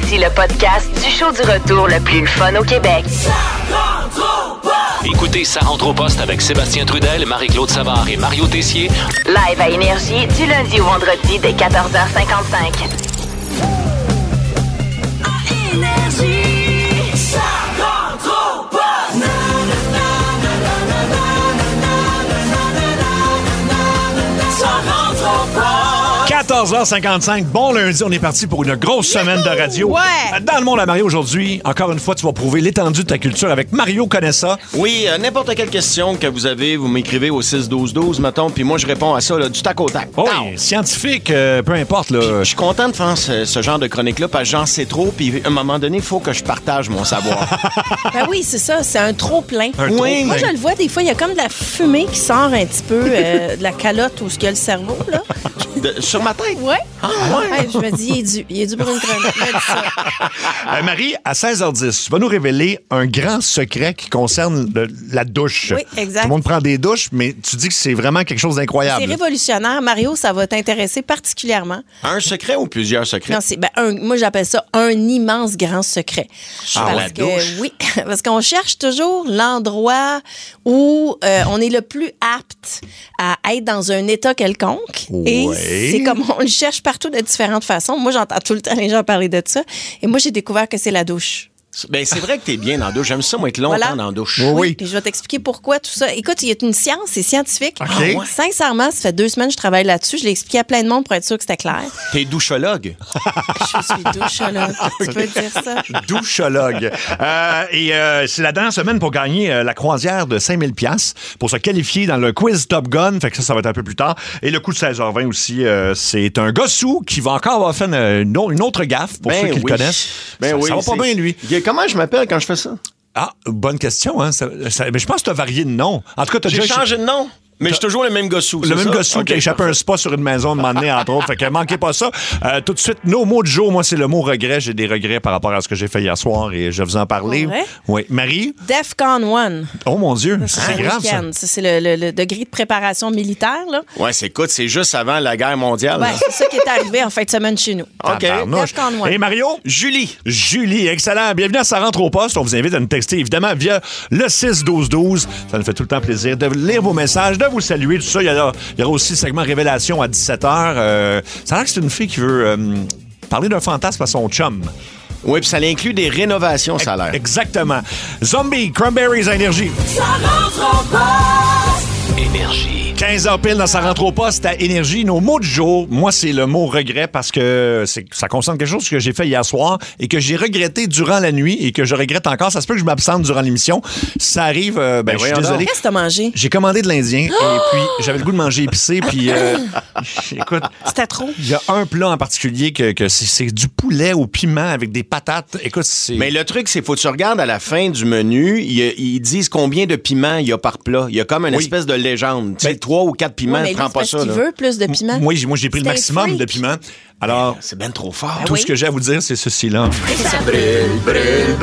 Voici le podcast du show du retour le plus fun au Québec. Écoutez Ça rentre au poste avec Sébastien Trudel, Marie-Claude Savard et Mario Tessier. Live à Énergie du lundi au vendredi dès 14h55. Énergie, ça rentre au poste. 14h55, bon lundi, on est parti pour une grosse semaine de radio. Ouais. Dans le monde à Mario aujourd'hui, encore une fois, tu vas prouver l'étendue de ta culture avec Mario connaît ça. Oui, n'importe quelle question que vous avez, vous m'écrivez au 6-12-12, mettons, puis moi, je réponds à ça là, du tac au tac. Oui, Pow! scientifique, peu importe. Là. Je suis content de faire ce genre de chronique-là parce que j'en sais trop, puis à un moment donné, il faut que je partage mon savoir. Ben oui, c'est ça, c'est un trop-plein. Oui. Moi, je le vois, des fois, il y a comme de la fumée qui sort un petit peu de la calotte où il y a le cerveau, là. Sur ma tête? Ouais. Ah, ouais. Ouais, je me dis, il est dû pour une chronique. Je me dis ça. Marie, à 16h10, tu vas nous révéler un grand secret qui concerne la douche. Oui, exact. Tout le monde prend des douches, mais tu dis que c'est vraiment quelque chose d'incroyable. C'est révolutionnaire. Mario, ça va t'intéresser particulièrement. Un secret ou plusieurs secrets? Non, moi, j'appelle ça un immense grand secret. Sur la douche? Oui, parce qu'on cherche toujours l'endroit où on est le plus apte à être dans un état quelconque. Et c'est comme on le cherche partout de différentes façons. Moi, j'entends tout le temps les gens parler de ça. Et moi, j'ai découvert que c'est la douche. Ben, c'est vrai que t'es bien dans la douche. J'aime ça, moi, être longtemps dans la douche. Oui. Puis je vais t'expliquer pourquoi tout ça. Écoute, il y a une science, c'est scientifique. OK. Ah, ouais. Sincèrement, ça fait 2 semaines que je travaille là-dessus. Je l'ai expliqué à plein de monde pour être sûr que c'était clair. T'es douchologue. Je suis douchologue. Tu peux dire ça? Douchologue. C'est la dernière semaine pour gagner la croisière de 5000 pièces pour se qualifier dans le quiz Top Gun. Fait que ça va être un peu plus tard. Et le coup de 16h20 aussi, c'est un gossou qui va encore avoir fait une autre gaffe pour ceux qui le connaissent. Ben ça va pas bien, lui. Comment je m'appelle quand je fais ça? Ah, bonne question. Hein? Mais je pense que tu as varié de nom. En tout cas, tu as J'ai déjà changé de nom. Mais je suis toujours le même gossou. Le même gossou qui a échappé un spa sur une maison de m'emmener, entre autres. Fait que manquez pas ça. Tout de suite, nos mots du jour. Moi, c'est le mot regret. J'ai des regrets par rapport à ce que j'ai fait hier soir et je vais vous en parler. Ouais. Oui. Marie? DEFCON 1. Oh mon Dieu, C'est c'est un grave ça. week-end. Ça, c'est le degré de préparation militaire, là. Ouais, c'est juste avant la guerre mondiale. Ouais, c'est ça qui est arrivé en fin de semaine chez nous. OK. Tabarnouche. DEFCON 1. Et Mario? Julie, excellent. Bienvenue à Ça rentre au poste. On vous invite à nous texter, évidemment, via le 6-12-12. Ça nous fait tout le temps plaisir de lire vos messages, de vous saluer, tout ça. Il y aura aussi le segment Révélation à 17h. Ça a l'air que c'est une fille qui veut parler d'un fantasme à son chum. Oui, puis ça inclut des rénovations, ça a l'air. Exactement. Zombie, Cranberries à Énergie. Ça rentre au poste. Énergie. 15h pile dans Ça rentre au poste à Énergie. Nos mots du jour, moi, c'est le mot regret parce que ça concerne quelque chose que j'ai fait hier soir et que j'ai regretté durant la nuit et que je regrette encore. Ça se peut que je m'absente durant l'émission. Ça arrive, je suis désolé. Qu'est-ce que t'as mangé? J'ai commandé de l'Indien et puis j'avais le goût de manger épicé. Puis, écoute, C'était trop. il y a un plat en particulier que c'est du poulet au piment avec des patates. Écoute, c'est... Mais le truc, c'est faut que tu regardes à la fin du menu, ils disent combien de piments il y a par plat. Il y a comme une espèce de légende. Tu sais, 3 ou 4 piments, Ouais, mais lui, prends c'est pas parce ça. qu'il Là. veut plus de piment. Moi, j'ai pris le C'est un maximum freak. de piment. Alors, C'est ben trop fort. tout oui. ce que j'ai à vous dire, c'est ceci-là. Ça brûle,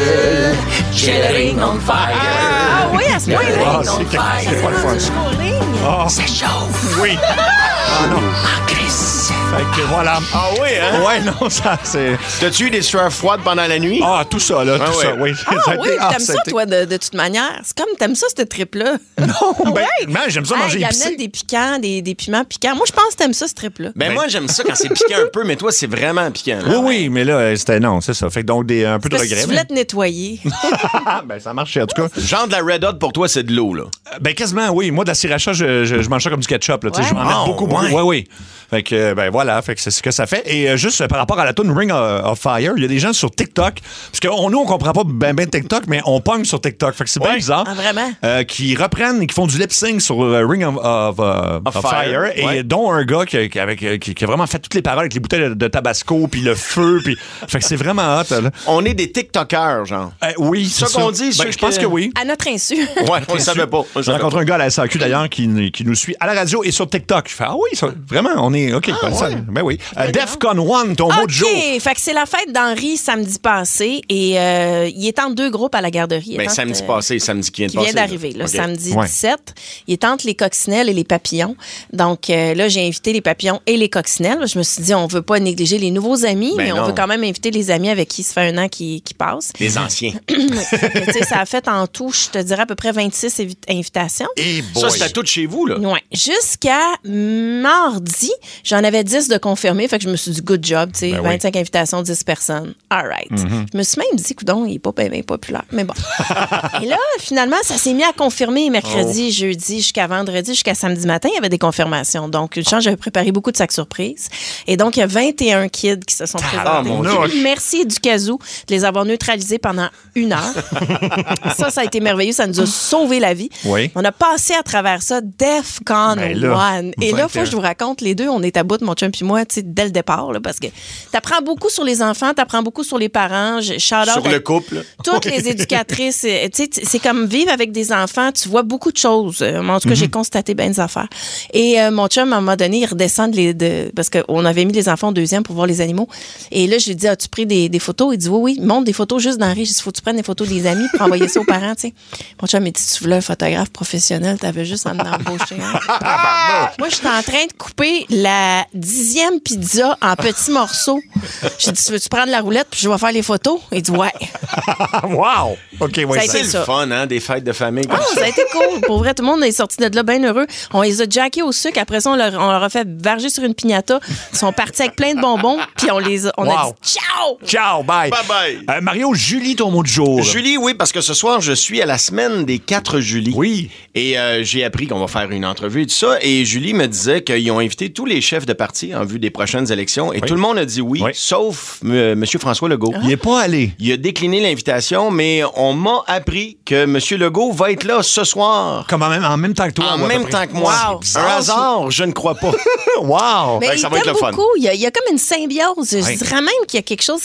chilling on fire. Ah oui, à ce point-là. Ah, c'est pas le fun. Ah, Ça chauffe. oui. Ah non. En crise. Fait que voilà. Ah oui, hein? Ouais, non, ça, c'est... T'as-tu eu des sueurs froides pendant la nuit? Ah, tout ça, là, Ah, tout ouais. ça, oui. Ah Ça a oui, été- t'aimes ça ça, a été- toi, de toute manière. C'est comme, t'aimes ça, cette trip-là. Non, ben, j'aime ça manger Il épicé. amène des piquants, des piments piquants. Moi, je pense que t'aimes ça, ce trip-là. Ben moi, j'aime ça quand c'est piquant un peu, mais toi, c'est vraiment piquant. Oui, oui, mais là, c'était non, c'est ça. Fait que donc, un peu de Parce que regret. tu voulais te nettoyer. Ben, ça marchait, en tout cas. Genre de la Red Hot, pour toi, c'est de l'eau, là. Ben, quasiment, oui. Moi, de la sriracha, je mange ça comme du ketchup, là. Tu sais, Ouais. je vais en mettre Oh, beaucoup, ouais. beaucoup. Oui, oui. Fait que, ben, voilà. Fait que c'est ce que ça fait. Et juste par rapport à la tune Ring of Fire, il y a des gens sur TikTok, parce que nous, on comprend pas ben TikTok, mais on pogne sur TikTok. Fait que c'est bien bizarre. Ah, vraiment? Qui reprennent et qui font du lip-sync sur Ring of Fire. Et ouais. dont un gars qui a vraiment fait toutes les paroles avec les bouteilles de Tabasco, puis le feu, puis... Fait que c'est vraiment hot, là. On est des TikTokers, genre. Oui, C'est c'est ça qu'on dit, Ben, ceux je pense que- que oui. À notre insu. Ouais, on le savait pas. J'ai rencontré un gars à la SAQ d'ailleurs qui nous suit à la radio et sur TikTok. Je fais, ah oui, vraiment, on est mais OK. Ben oui. DEFCON 1, ton mot de jour. OK, fait que c'est la fête d'Henri samedi passé et il est entre deux groupes à la garderie. Ben, samedi passé, samedi qui vient de qui passer. vient d'arriver, là. samedi 17. Il est entre les coccinelles et les papillons. Donc là, j'ai invité les papillons et les coccinelles. Je me suis dit, on veut pas négliger les nouveaux amis, mais on veut quand même inviter les amis avec qui ça fait un an qui passent. Les anciens. Ça a fait en tout, je te dirais, à peu près 26 invitations. Et ça, c'était tout chez vous, là? Oui. Jusqu'à mardi, j'en avais 10 de confirmés. Fait que je me suis dit, good job, 25 invitations, 10 personnes. All right. Je me suis même dit, coudonc, il est pas bien populaire. Mais bon. Et là, finalement, ça s'est mis à confirmer mercredi, jeudi, jusqu'à vendredi, jusqu'à samedi matin. Il y avait des confirmations. Donc, une chance, j'avais préparé beaucoup de sacs surprises. Et donc, il y a 21 kids qui se sont présentés. Merci du casou de les avoir neutralisés pendant 1 heure. Ça a été merveilleux. Ça nous a sauvé la vie. Oui. On a passé à travers ça DEFCON 1. Et là, il faut que je vous raconte, les deux, on est à bout de mon chum puis moi, dès le départ, là, parce que t'apprends beaucoup sur les enfants, t'apprends beaucoup sur les parents. Sur le couple. Toutes les éducatrices, c'est comme vivre avec des enfants, tu vois beaucoup de choses. En tout cas, j'ai constaté bien des affaires. Et mon chum, à un moment donné, il redescend parce qu'on avait mis les enfants au deuxième pour voir les animaux. Et là, je lui ai dit, as-tu pris des photos? Il dit, oui, montre des photos juste d'Henri. J'ai dit, faut que tu prennes des photos des amis pour envoyer ça aux parents, tu sais. Mon chum m'a dit, tu voulais un photographe professionnel, t'avais juste à m'embaucher. Moi, j'étais en train de couper la 10e pizza en petits morceaux. J'ai dit, veux-tu prendre la roulette puis je vais faire les photos? Il dit, ouais. Wow! OK, oui, ça a été C'est le fun, hein, des fêtes de famille comme ça. Ça a été cool. Pour vrai, tout le monde est sorti de là bien heureux. On les a jackés au sucre. Après ça, on leur a fait varger sur une piñata. Ils sont partis avec plein de bonbons. Puis on a dit ciao! Ciao, bye! Bye-bye! Mario, Julie, ton mot de jour. Julie, oui, parce que ce soir, je suis à la semaine des 4 Julie. Oui. Et j'ai appris qu'on va faire une entrevue et tout ça. Et Julie me disait qu'ils ont invité tous les chefs de parti en vue des prochaines élections. Et tout le monde a dit oui. Sauf M. François Legault. Il n'est pas allé. Il a décliné l'invitation, mais on m'a appris que M. Legault va être là ce soir. Comme en même temps que toi. En même temps que moi. Wow. Un hasard, je ne crois pas. Wow! Mais ça il va être le fun. beaucoup. Il y a comme une symbiose. Je dirais même qu'il y a quelque chose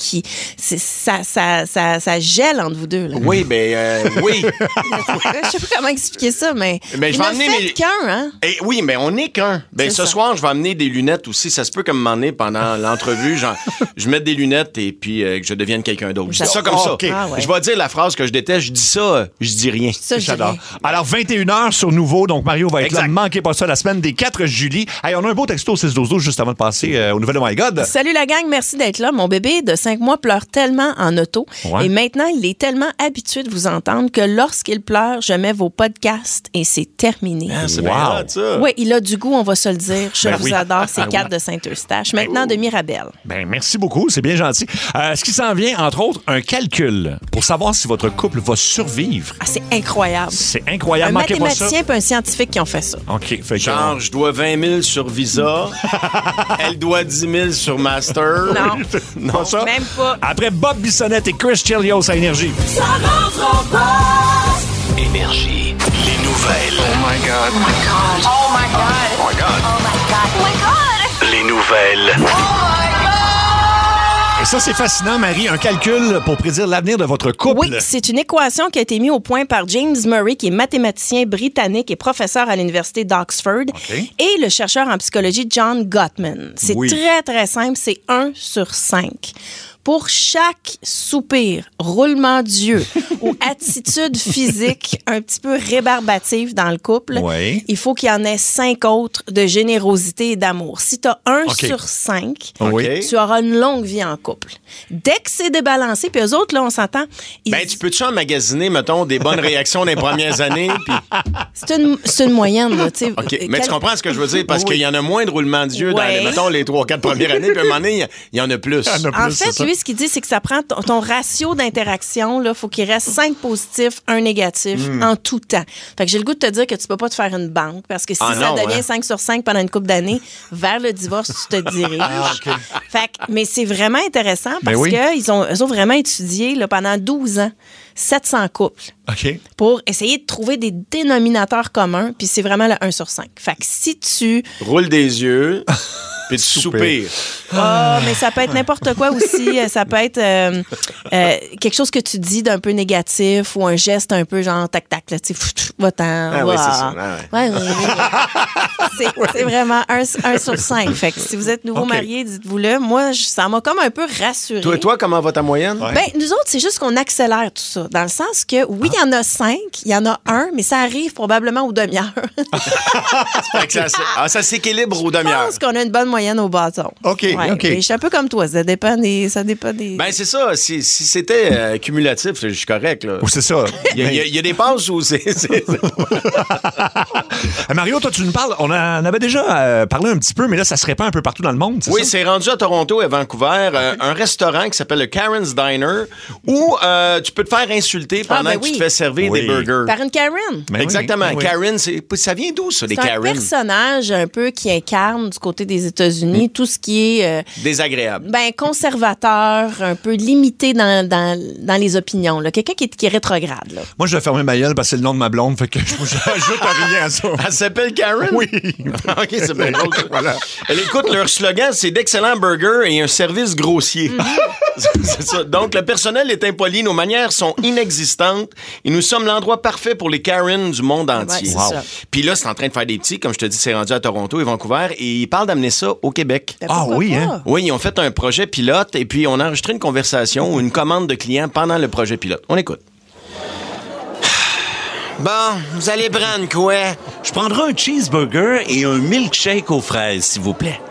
ça gèle entre vous deux. Là. Oui, oui. Je sais pas comment expliquer ça, mais je vais amener qu'un, hein? Et oui, mais on n'est qu'un. Ce soir, je vais amener des lunettes aussi. Ça se peut comme m'emmener pendant l'entrevue. Je mette des lunettes et puis que je devienne quelqu'un d'autre. Je dis ça comme ça. Okay. Je vais dire la phrase que je déteste. Je dis ça, je dis rien. Ça, j'adore. Alors, 21h sur Nouveau. Donc, Mario va être là. Ne manquez pas ça, la semaine des 4 Julie. Hey, on a un beau texto au 6-12-12 juste avant de passer aux nouvelles de My God. Salut la gang, merci d'être là. Mon bébé de 5 mois pleure tellement en auto. Et maintenant, il est tellement habitué de vous entendre que lorsqu'il pleure, je mets vos podcasts et c'est terminé. C'est bien hot, ça. Oui, il a du goût, on va se le dire. Je vous adore, c'est 4 de Saint-Eustache. Maintenant, de Mirabel. Merci beaucoup, c'est bien gentil. Ce qui s'en vient, entre autres, un calcul pour savoir si votre couple va survivre. Ah, c'est incroyable. C'est incroyable. Un Manquez mathématicien et un scientifique qui ont fait ça. OK. Fait genre, je dois 20 000 sur Visa. Elle doit 10 000 sur Master. Non. Non, ça? Même pas. Après Bob Bissonnette et Chris Chelios à Énergie. Ça rentre en poste. Énergie. Les nouvelles. Oh my God. Oh my God. Oh my God. Oh my God. Les nouvelles. Et ça, c'est fascinant, Marie. Un calcul pour prédire l'avenir de votre couple. Oui, c'est une équation qui a été mise au point par James Murray, qui est mathématicien britannique et professeur à l'Université d'Oxford, et le chercheur en psychologie John Gottman. C'est très, très simple. C'est 1 sur 5. Pour chaque soupir, roulement d'yeux ou attitude physique un petit peu rébarbative dans le couple, il faut qu'il y en ait 5 autres de générosité et d'amour. Si tu as 1 sur 5, tu auras une longue vie en couple. Dès que c'est débalancé, puis eux autres, là, on s'entend... tu peux-tu emmagasiner, mettons, des bonnes réactions dans les premières années? Puis... C'est une moyenne, là, tu sais. Mais tu comprends ce que je veux dire? Parce qu'il y en a moins de roulement d'yeux dans les 3-4 premières années, puis à un moment donné, il y en a plus. En fait, lui, ce qu'il dit, c'est que ça prend ton ratio d'interaction. Il faut qu'il reste 5 positifs, 1 négatif en tout temps. Fait que j'ai le goût de te dire que tu peux pas te faire une banque parce que si ça devient 5 sur 5 pendant une couple d'années, vers le divorce, tu te diriges. Fait que, mais c'est vraiment intéressant parce qu'ils ont vraiment étudié là, pendant 12 ans 700 couples. OK. Pour essayer de trouver des dénominateurs communs, puis c'est vraiment le 1 sur 5. Fait que si tu... Roule des yeux, puis tu soupires. Mais ça peut être n'importe quoi aussi. Ça peut être quelque chose que tu dis d'un peu négatif ou un geste un peu genre tac-tac, là, tu sais, va-t'en. Ah oui, c'est ça. Ouais. C'est vraiment 1 sur 5. Fait que si vous êtes nouveau marié, dites-vous-le. Moi, ça m'a comme un peu rassuré. Toi, comment va ta moyenne? Ouais. Ben, nous autres, c'est juste qu'on accélère tout ça. Dans le sens que, oui, il y en a 5, il y en a 1, mais ça arrive probablement aux demi-heures. Ça s'équilibre aux demi-heures. Je pense qu'on a une bonne moyenne au bâton. OK. Je suis un peu comme toi. Ça dépend des... Ben, c'est ça. Si c'était cumulatif, je suis correct, là. Ou c'est ça. Il y a des passes où c'est... Mario, toi, tu nous parles... On en avait déjà parlé un petit peu, mais là, ça se répand un peu partout dans le monde, Oui, c'est rendu à Toronto et Vancouver. Un restaurant qui s'appelle le Karen's Diner où tu peux te faire insulter pendant que tu te fais servir des burgers. Par une Karen. Exactement. Oui. Karen, ça vient d'où, ça, les Karen? C'est un personnage un peu qui incarne du côté des États-Unis tout ce qui est... désagréable. Ben, conservateur, un peu limité dans les opinions. Là. Quelqu'un qui est rétrograde. Là. Moi, je vais fermer ma gueule parce que c'est le nom de ma blonde, fait que j'ajoute rien à ça. Elle s'appelle Karen? Oui. OK, c'est bien drôle. Voilà. Écoute, leur slogan, c'est d'excellents burgers et un service grossier. C'est ça. Donc, le personnel est impoli, nos manières sont inexistantes et nous sommes l'endroit parfait pour les Karen du monde entier. Ouais, c'est ça. Puis là, c'est en train de faire des petits. Comme je te dis, c'est rendu à Toronto et Vancouver et ils parlent d'amener ça au Québec. Oui, hein? Oui, ils ont fait un projet pilote et puis on a enregistré une conversation ou une commande de client pendant le projet pilote. On écoute. Bon, vous allez prendre quoi? Je prendrai un cheeseburger et un milkshake aux fraises, s'il vous plaît.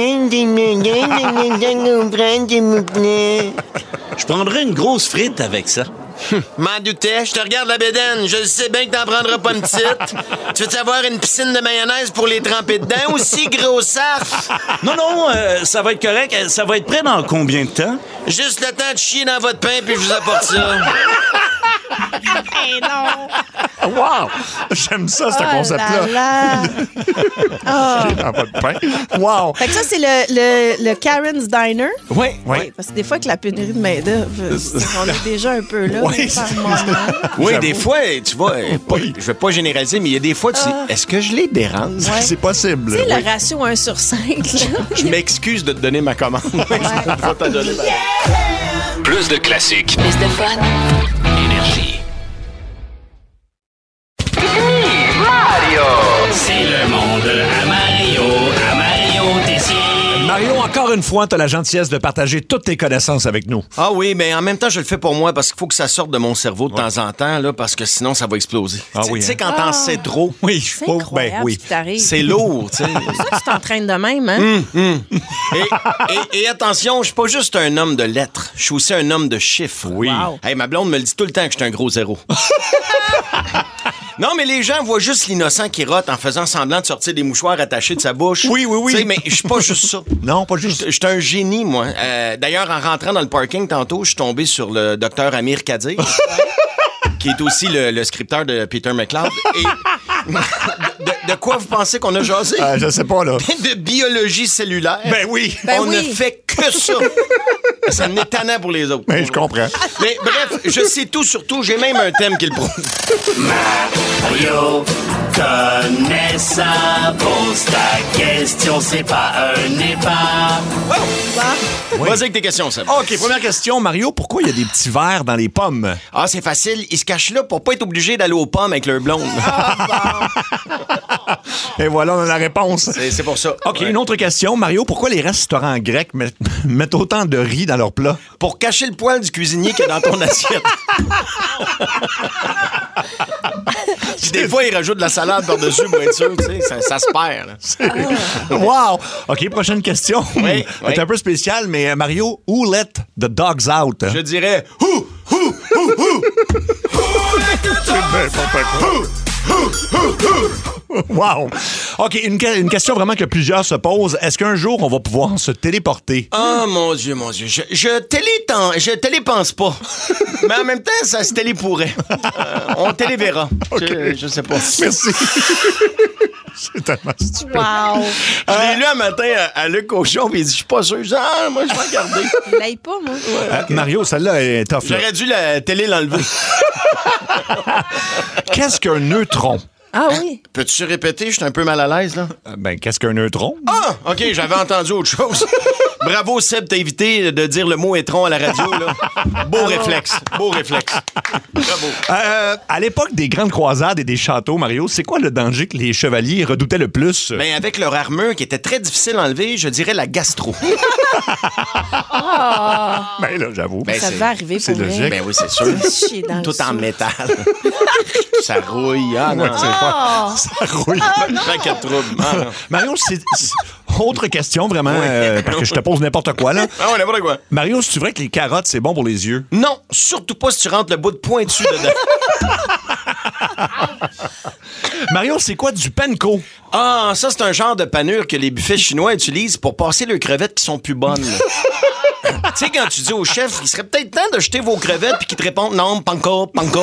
Je prendrai une grosse frite avec ça. M'en doutais, je te regarde la bédaine. Je sais bien que t'en prendras pas une petite. Tu veux savoir une piscine de mayonnaise pour les tremper dedans aussi, gros saf? Non, ça va être correct. Ça va être prêt dans combien de temps? Juste le temps de chier dans votre pain puis je vous apporte ça. Hey, non! Wow! J'aime ça, ce concept-là. Oh. Dans votre pain. Wow! Fait que ça, c'est le Karen's Diner. Oui. Parce que des fois, avec la pénurie de main-d'œuvre, on est déjà un peu là. Oui, par moment. Oui, des fois, tu vois, je vais pas généraliser, mais il y a des fois, tu dis, est-ce que je les dérange? Ouais. C'est possible. Tu sais, le ratio 1 sur 5. Je m'excuse de te donner ma commande. Je vais te donner Plus de classiques. Plus de fun. Énergie. C'est le monde à Mario Tessier. Mario, encore une fois, tu as la gentillesse de partager toutes tes connaissances avec nous. Ah oui, mais en même temps, je le fais pour moi parce qu'il faut que ça sorte de mon cerveau de temps en temps, là, parce que sinon, ça va exploser. Tu sais, quand t'en sais trop, C'est incroyable ce qui t'arrive. c'est lourd. Tu sais. C'est ça que tu t'entraînes de même, hein? Et attention, je suis pas juste un homme de lettres, je suis aussi un homme de chiffres. Oui. Wow. Hey, ma blonde me le dit tout le temps que je suis un gros zéro. Non, mais les gens voient juste l'innocent qui rote en faisant semblant de sortir des mouchoirs attachés de sa bouche. Oui. Tu sais, mais je suis pas juste ça. Non, pas juste. Je suis un génie, moi. D'ailleurs, en rentrant dans le parking tantôt, je suis tombé sur le docteur Amir Kadir, qui est aussi le scripteur de Peter McLeod. Et de quoi vous pensez qu'on a jasé? Je sais pas, là. De biologie cellulaire. Ben oui. On ne fait que ça. Ça n'est tannant pour les autres. Ben, je comprends. Mais bref, je sais tout sur tout. J'ai même un thème qui le prouve. Mario connaît ça, pose ta question, c'est pas un épars. Vas-y avec tes questions, Seb. OK, première question. Mario, pourquoi il y a des petits verres dans les pommes? Ah, c'est facile. Ils se cachent là pour pas être obligés d'aller aux pommes avec leur blonde. Et voilà, on a la réponse. C'est pour ça. OK, une autre question. Mario, pourquoi les restaurants grecs mettent autant de riz dans leurs plats? Pour cacher le poil du cuisinier qui est dans ton assiette. Puis des fois, ils rajoutent de la salade par-dessus pour être sûr, tu sais, ça se perd. Là. Wow! OK, prochaine question. Oui. C'est un peu spécial, mais Mario, who let the dogs out? Je dirais Wow! OK, une question vraiment que plusieurs se posent. Est-ce qu'un jour, on va pouvoir se téléporter? Oh, mon Dieu. Je télépense pas. Mais en même temps, ça se télépourrait. On téléverra. Okay. Je sais pas. Merci. C'est tellement stupide. Wow. Je l'ai lu un matin à Luc Cochon, puis il dit, je suis pas sûr. Je dis, moi, je vais regarder. Je l'aille pas, moi. Mario, celle-là est tough. Là. J'aurais dû la télé l'enlever. Qu'est-ce qu'un neutron? Ah oui. Peux-tu répéter? Je suis un peu mal à l'aise, là. Qu'est-ce qu'un neutron? Ah! OK, j'avais entendu autre chose. Bravo, Seb, t'as évité de dire le mot étron à la radio, là. Beau réflexe. Beau réflexe. Bravo. À l'époque des grandes croisades et des châteaux, Mario, c'est quoi le danger que les chevaliers redoutaient le plus? Ben, avec leur armure qui était très difficile à enlever, je dirais la gastro. Ben là, j'avoue. Ben, Ça devait arriver pour c'est vrai. logique. Ben oui, c'est sûr. Chier dans le Tout en souffle. métal. Ça rouille. Ah non, c'est pas... Ça rouille. paquet de troubles. Ah, non. Mario, c'est... Autre question, vraiment, parce que je te pose n'importe quoi, là. Ah ouais, n'importe quoi. Mario, c'est vrai que les carottes, c'est bon pour les yeux? Non, surtout pas si tu rentres le bout de pointu dedans. Mario, c'est quoi du panko? Ah, ça, c'est un genre de panure que les buffets chinois utilisent pour passer leurs crevettes qui sont plus bonnes. Tu sais, quand tu dis au chef, il serait peut-être temps de jeter vos crevettes puis qu'il te répond non, panko, panko.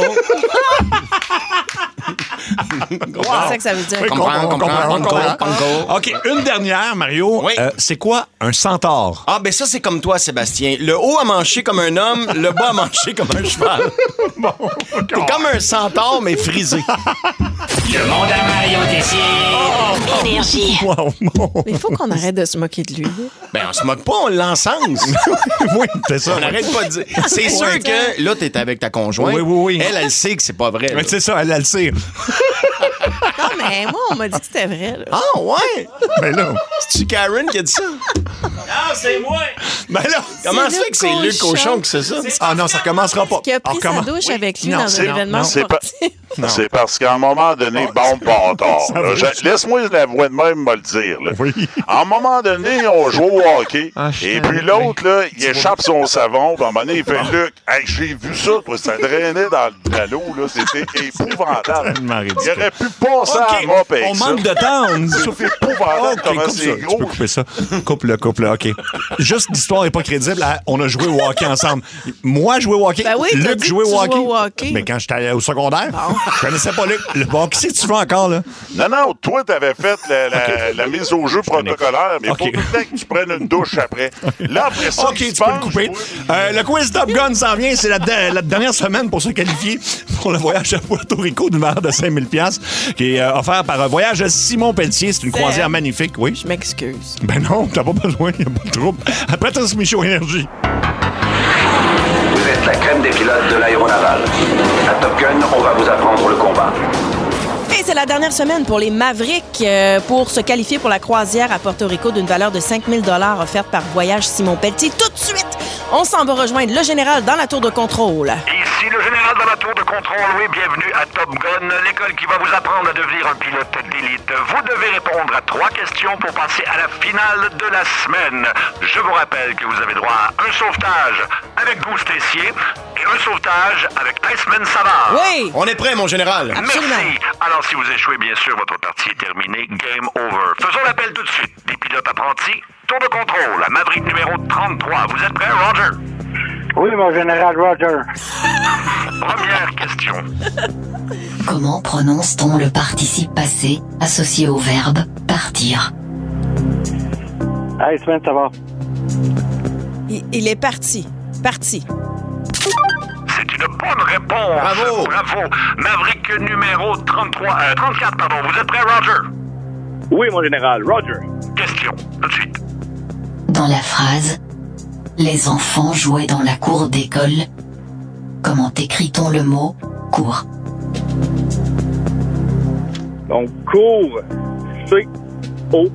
C'est ça que ça veut dire. Oui, Comprends, panko, panko. OK, une dernière, Mario. Oui. C'est quoi un centaure? Ah, ben ça, c'est comme toi, Sébastien. Le haut à manger comme un homme, le bas à manger comme un cheval. T'es comme un centaure, mais frisé. Le monde à Mario Tessier. Énergie. Wow, bon. Mais il faut qu'on arrête de se moquer de lui. Ben, on se moque pas, on l'encense. Oui, c'est ça. On n'arrête pas de dire. C'est sûr que là, t'es avec ta conjointe. Oui, oui, oui. Elle sait que c'est pas vrai. là. Ouais, c'est ça, elle a le cire. Non, mais moi, on m'a dit que c'était vrai. Là. Ah, ouais? Ben là. C'est-tu Karen qui a dit ça? Ah, c'est moi. Ben là. Comment ça Luc fait que c'est Luc Cochon qui sait ça? Ah non, ça recommencera pas. Qui a pris On sa recommence. douche avec lui Non, dans un c'est- événement non, c'est pas- sportif. C'est parce qu'à un moment donné, bon bâtard. là, laisse-moi la voix de même me le dire. Là. Oui. À un moment donné, on joue au hockey. Ah, Et puis l'autre, là, il échappe son savon. Puis à un moment donné, il fait Luc, hey, j'ai vu ça, toi, ça drainait dans l'eau. Là, c'était épouvantable. Tellement ridicule. Il aurait pu passer à la mop avec on ça. manque de temps. C'est épouvantable OK, comment coupe c'est ça. Tu gros. peux couper ça. Coupe-le, OK. Juste, l'histoire n'est pas crédible. On a joué au hockey ensemble. Moi, joué au hockey. Ben oui, t'as Luc dit jouait que au tu jouais hockey. au hockey. Mais quand j'étais au secondaire, je connaissais pas Luc. Bon, qui c'est que tu veux encore, là? Non, toi, t'avais fait la mise au jeu protocolaire, mais OK. faut tout le temps que tu prennes une douche après. Là, après ça, OK, tu peux le couper. Le quiz Top Gun s'en vient. C'est la dernière semaine pour se qualifier pour le voyage à Puerto Rico d'une valeur de 5 000 $ qui est offert par Voyage Simon Pelletier. C'est une C'est- croisière magnifique, oui. Je m'excuse. Ben non, t'as pas besoin, il n'y a pas de trouble. Après Transmission Énergie. Vous êtes la crème des pilotes de l'aéronaval. À Top Gun, on va vous apprendre le combat. Et c'est la dernière semaine pour les Mavericks pour se qualifier pour la croisière à Porto Rico d'une valeur de 5 000 $ offerte par Voyage Simon Pelletier. Tout de suite, on s'en va rejoindre le général dans la tour de contrôle. Ici le général dans la tour de contrôle. Oui, bienvenue à Top Gun, l'école qui va vous apprendre à devenir un pilote d'élite. Vous devez répondre à 3 questions pour passer à la finale de la semaine. Je vous rappelle que vous avez droit à un sauvetage avec Goose Tessier et un sauvetage avec Iceman Savard. Oui! On est prêt, mon général. Absolument. Merci. Alors, si vous échouez, bien sûr, votre partie est terminée. Game over. Faisons l'appel tout de suite. Des pilotes apprentis. Tour de contrôle. Maverick numéro 33. Vous êtes prêts, Roger? Oui, mon général Roger. Première question. Comment prononce-t-on le participe passé associé au verbe partir? Hey, Sven, ça va? Il est parti. Parti. C'est une bonne réponse. Bravo. Bravo. Maverick numéro 34, pardon. Vous êtes prêts, Roger? Oui, mon général Roger. Question. Tout de suite. Dans la phrase « Les enfants jouaient dans la cour d'école », comment écrit-on le mot « cour » ? Donc, cours. C-O-U-R.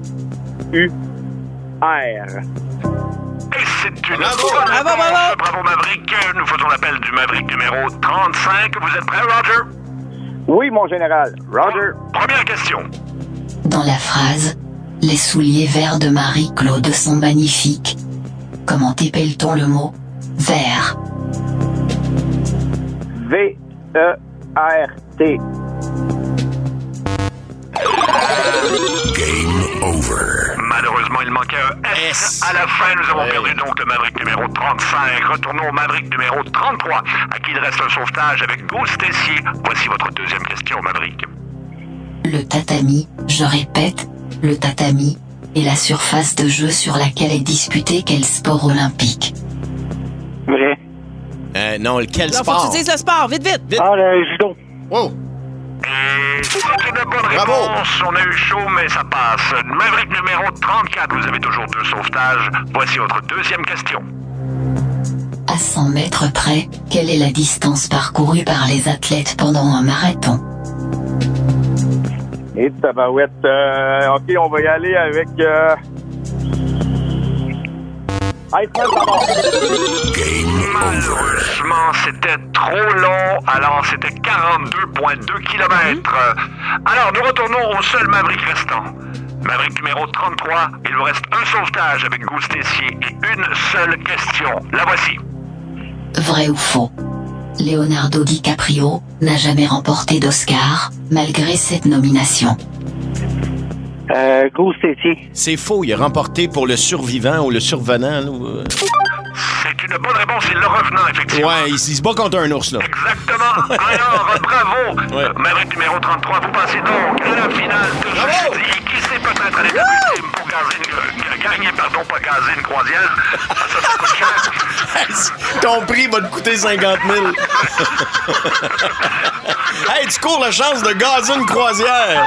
Et c'est une Bravo. bonne Bravo, réponse. bravo. Bravo, Maverick. Nous faisons l'appel du Maverick numéro 35. Vous êtes prêts, Roger? Oui, mon général Roger. Première question. Dans la phrase « Les souliers verts de Marie-Claude sont magnifiques », comment épelle-t-on le mot « vert » ? V-E-R-T. Malheureusement, il manquait un S. S. À la fin, nous avons perdu donc le Maverick numéro 35. Retournons au Maverick numéro 33, à qui il reste un sauvetage avec Goose Tessier. Voici votre deuxième question, Maverick. Le tatami, je répète, le tatami, est la surface de jeu sur laquelle est disputé quel sport olympique? Vrai. Non, quel Là, faut sport? que tu dises le sport, vite. Ah, le judo. Wow. C'est une bonne réponse. On a eu chaud, mais ça passe. Maverick numéro 34, vous avez toujours 2 sauvetages. Voici votre deuxième question. À 100 mètres près, quelle est la distance parcourue par les athlètes pendant un marathon? Et tabarouette. OK, on va y aller avec... Malheureusement, c'était trop long. Alors, c'était 42,2 km. Alors, nous retournons au seul Maverick restant. Maverick numéro 33, il vous reste un sauvetage avec Goose Tessier et une seule question. La voici. Vrai ou faux? Leonardo DiCaprio n'a jamais remporté d'Oscar, malgré cette nomination. Goose Tessier. C'est faux, il a remporté pour le survivant ou le survenant. C'est une bonne réponse, c'est le revenant, effectivement. Ouais, il se bat contre un ours, là. Exactement. Alors, bravo. Ouais. Maverick numéro 33, vous passez donc à la finale de jeudi. Qui sait peut-être à l'étape ultime pour gagner, pas gazer une croisière. Ça coûte cher. Ton prix va te coûter 50 000. Hey, tu cours la chance de gazer une croisière.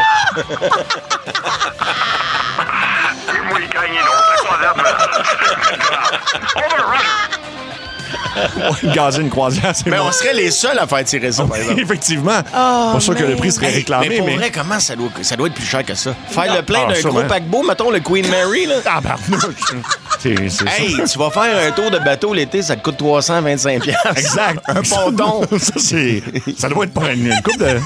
Et moi, il gagne, non. La croisière de... Overrun. Gazer une croisière, c'est Mais bon. on serait les seuls à faire tirer ça, par exemple. Effectivement. Oh, Pas sûr que le prix serait réclamé, mais pour vrai, comment ça doit être plus cher que ça? Faire le plein d'un sûrement. gros paquebot, mettons le Queen Mary, là. Ah, barnouche. C'est Hey, ça. tu vas faire un tour de bateau l'été, ça te coûte 325 $. Exact. Un ponton. Ça doit être pour une coupe de...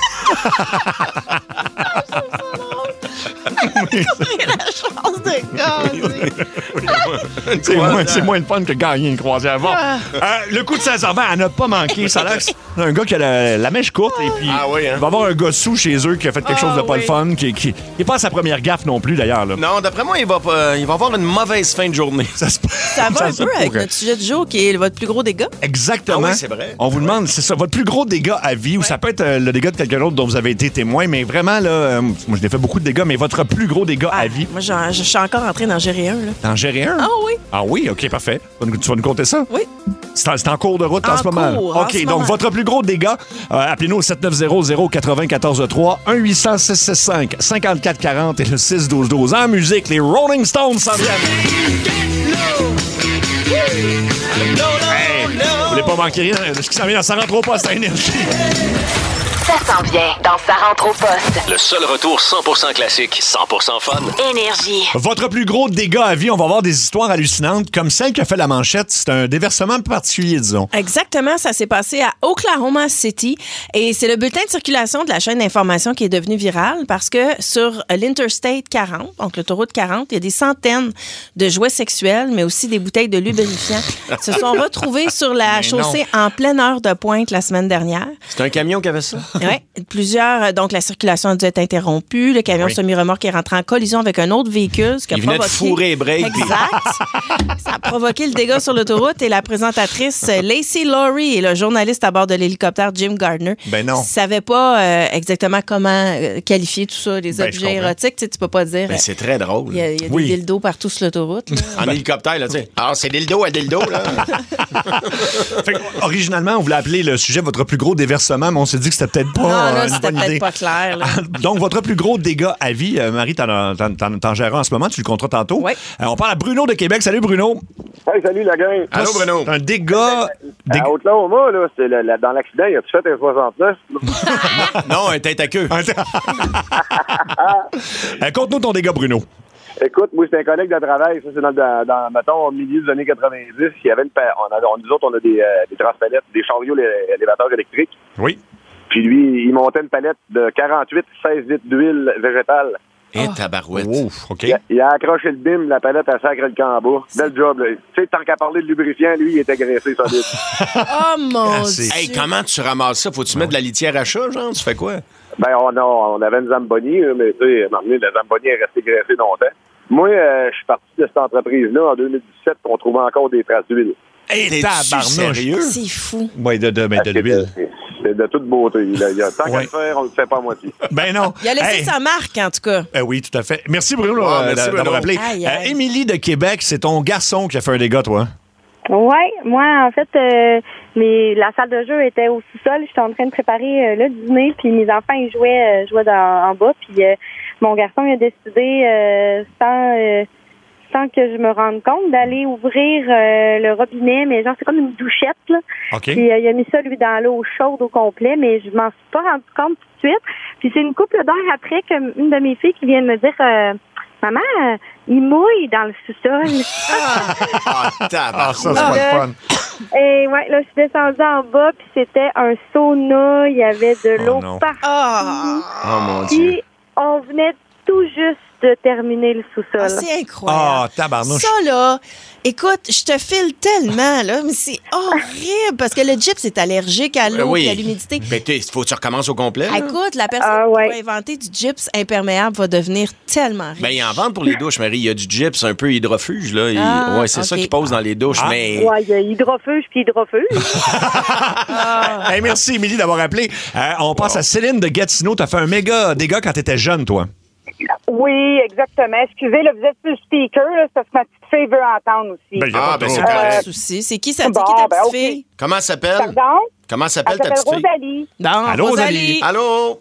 La chance de gazer. C'est moins le fun que gagner une croisière. Bon, le coup de 16h20, à ne pas manquer. Ça a l'air que c'est un gars qui a la mèche courte et puis Ah oui, hein? il va y avoir un gars sous chez eux qui a fait quelque chose de pas le fun, qui est pas à sa première gaffe non plus, d'ailleurs. Là. Non, d'après moi, il va avoir une mauvaise fin de journée. Ça va un peu avec notre sujet du jour qui est votre plus gros dégât. Exactement. Ah oui, c'est vrai. On vous demande, c'est ça, votre plus gros dégât à vie, ou ça peut être le dégât de quelqu'un d'autre dont vous avez été témoin, mais vraiment, là, moi, je l'ai fait beaucoup de dégâts, mais votre plus gros dégât à vie. Moi, je suis encore en train d'en gérer un. Là. T'en gères un? Ah oui. Ah oui, OK, parfait. Tu vas nous compter ça? Oui. C'est en cours de route en ce moment. cours, en OK, ce donc moment. votre plus gros dégât, appelez-nous au 790-094-3, 1-800-665-5440 et le 612-12. En musique, les Rolling Stones s'en viennent. Hey, vous voulez pas manquer rien de ce qui s'en vient dans Ça rentre au poste à Énergie. Ça s'en vient dans Sa rentre au poste. Le seul retour 100% classique, 100% fun. Énergie. Votre plus gros dégât à vie, on va avoir des histoires hallucinantes, comme celle qui a fait la manchette. C'est un déversement particulier, disons. Exactement, ça s'est passé à Oklahoma City et c'est le bulletin de circulation de la chaîne d'information qui est devenu viral parce que sur l'Interstate 40, donc l'autoroute 40, il y a des centaines de jouets sexuels, mais aussi des bouteilles de lubrifiant se sont retrouvés sur la chaussée en pleine heure de pointe la semaine dernière. C'est un camion qui avait ça? Oui, plusieurs. Donc, la circulation a dû être interrompue. Le camion semi-remorque est rentré en collision avec un autre véhicule. Ce qui a Il venait de provoqué... fourrer les breaks. Exact. Ça a provoqué le dégât sur l'autoroute et la présentatrice Lacey Laurie et le journaliste à bord de l'hélicoptère Jim Gardner ne savaient pas exactement comment qualifier tout ça, les objets érotiques. Tu sais, tu peux pas dire. Ben, c'est très drôle. Il y a des dildos partout sur l'autoroute. Là. En hélicoptère, là, tu sais. Alors, c'est dildo à dildo, là. Fait que, originalement, on voulait appeler le sujet votre plus gros déversement, mais on s'est dit que c'était peut-être pas Non, là, une c'était bonne peut-être idée. pas clair. Là. Donc, votre plus gros dégât à vie, Marie, t'en gères un en ce moment, tu le compteras tantôt. Oui. On parle à Bruno de Québec. Salut, Bruno. Hey, salut la gang. Allô, Bruno. C'est un dégât... À Oklahoma, là, c'est dans l'accident, il a-tu fait un 69? Non, un tête à queue. Conte-nous ton dégât, Bruno. Écoute, moi, c'est un collègue de travail. Ça, c'est mettons, au milieu des années 90. Il y avait nous autres, on a des transpalettes, des chariots élévateurs électriques. Oui. Puis lui, il montait une palette de 48, 16 litres d'huile végétale. Et tabarouette. Ouf, OK. Il a accroché le bim, la palette a sacré le camp en bas. Bel job, là. Tu sais, tant qu'à parler de lubrifiant, lui, il était graissé solide. Oh mon Dieu! Hey, comment tu ramasses ça? Faut-tu mettre de la litière à chat, genre? Tu fais quoi? Ben, on avait une Zamboni, mais tu sais, à un moment donné, la Zamboni est restée graissée longtemps. Moi, je suis parti de cette entreprise-là en 2017, on trouvait encore des traces d'huile. Hey, T'es-tu sérieux? C'est fou. Oui, de l'huile. C'est de toute beauté. Il y a tant qu'à le faire, on ne le fait pas à moitié. Ben non. Il a laissé sa marque, en tout cas. Oui, tout à fait. Merci, Bruno, merci, d'avoir appelé. Émilie de Québec, c'est ton garçon qui a fait un dégât, toi. Oui, moi, en fait, la salle de jeu était au sous-sol. J'étais en train de préparer le dîner, puis mes enfants, ils jouaient en bas. Puis mon garçon, il a décidé, sans que je me rende compte, d'aller ouvrir le robinet, mais genre, c'est comme une douchette, là. Okay. Puis il a mis ça, lui, dans l'eau chaude au complet, mais je m'en suis pas rendu compte tout de suite. Puis c'est une couple d'heures après qu'une de mes filles qui vient de me dire... Maman, il mouille dans le sous-sol. Ça, c'est pas le fun. Et ouais, là, je suis descendue en bas, puis c'était un sauna. Il y avait de l'eau partout. Oh, mon Dieu. Puis, on venait tout juste de terminer le sous-sol. Ah, c'est incroyable. Tabarnouche. Ça, là, écoute, je te file tellement, là, mais c'est horrible parce que le gyps est allergique à l'eau et à l'humidité. Mais il faut que tu recommences au complet. Là. Écoute, la personne qui va inventer du gyps imperméable va devenir tellement riche. Ben, il en vend pour les douches, Marie. Il y a du gyps un peu hydrofuge, là. C'est ça qu'ils posent dans les douches, mais... Ouais, il y a hydrofuge puis hydrofuge. Hey, merci, Émilie, d'avoir appelé. On passe à Céline de Gatineau. T'as fait un méga dégât quand t'étais jeune, toi. Oui, exactement. Excusez, là, vous êtes sur le speaker, là, c'est parce que ma petite fille veut entendre aussi. C'est pas de souci. C'est qui ta petite fille? Comment elle s'appelle? Pardon? Comment elle s'appelle ta petite fille? Rosalie. Non, allô, Rosalie. Allô?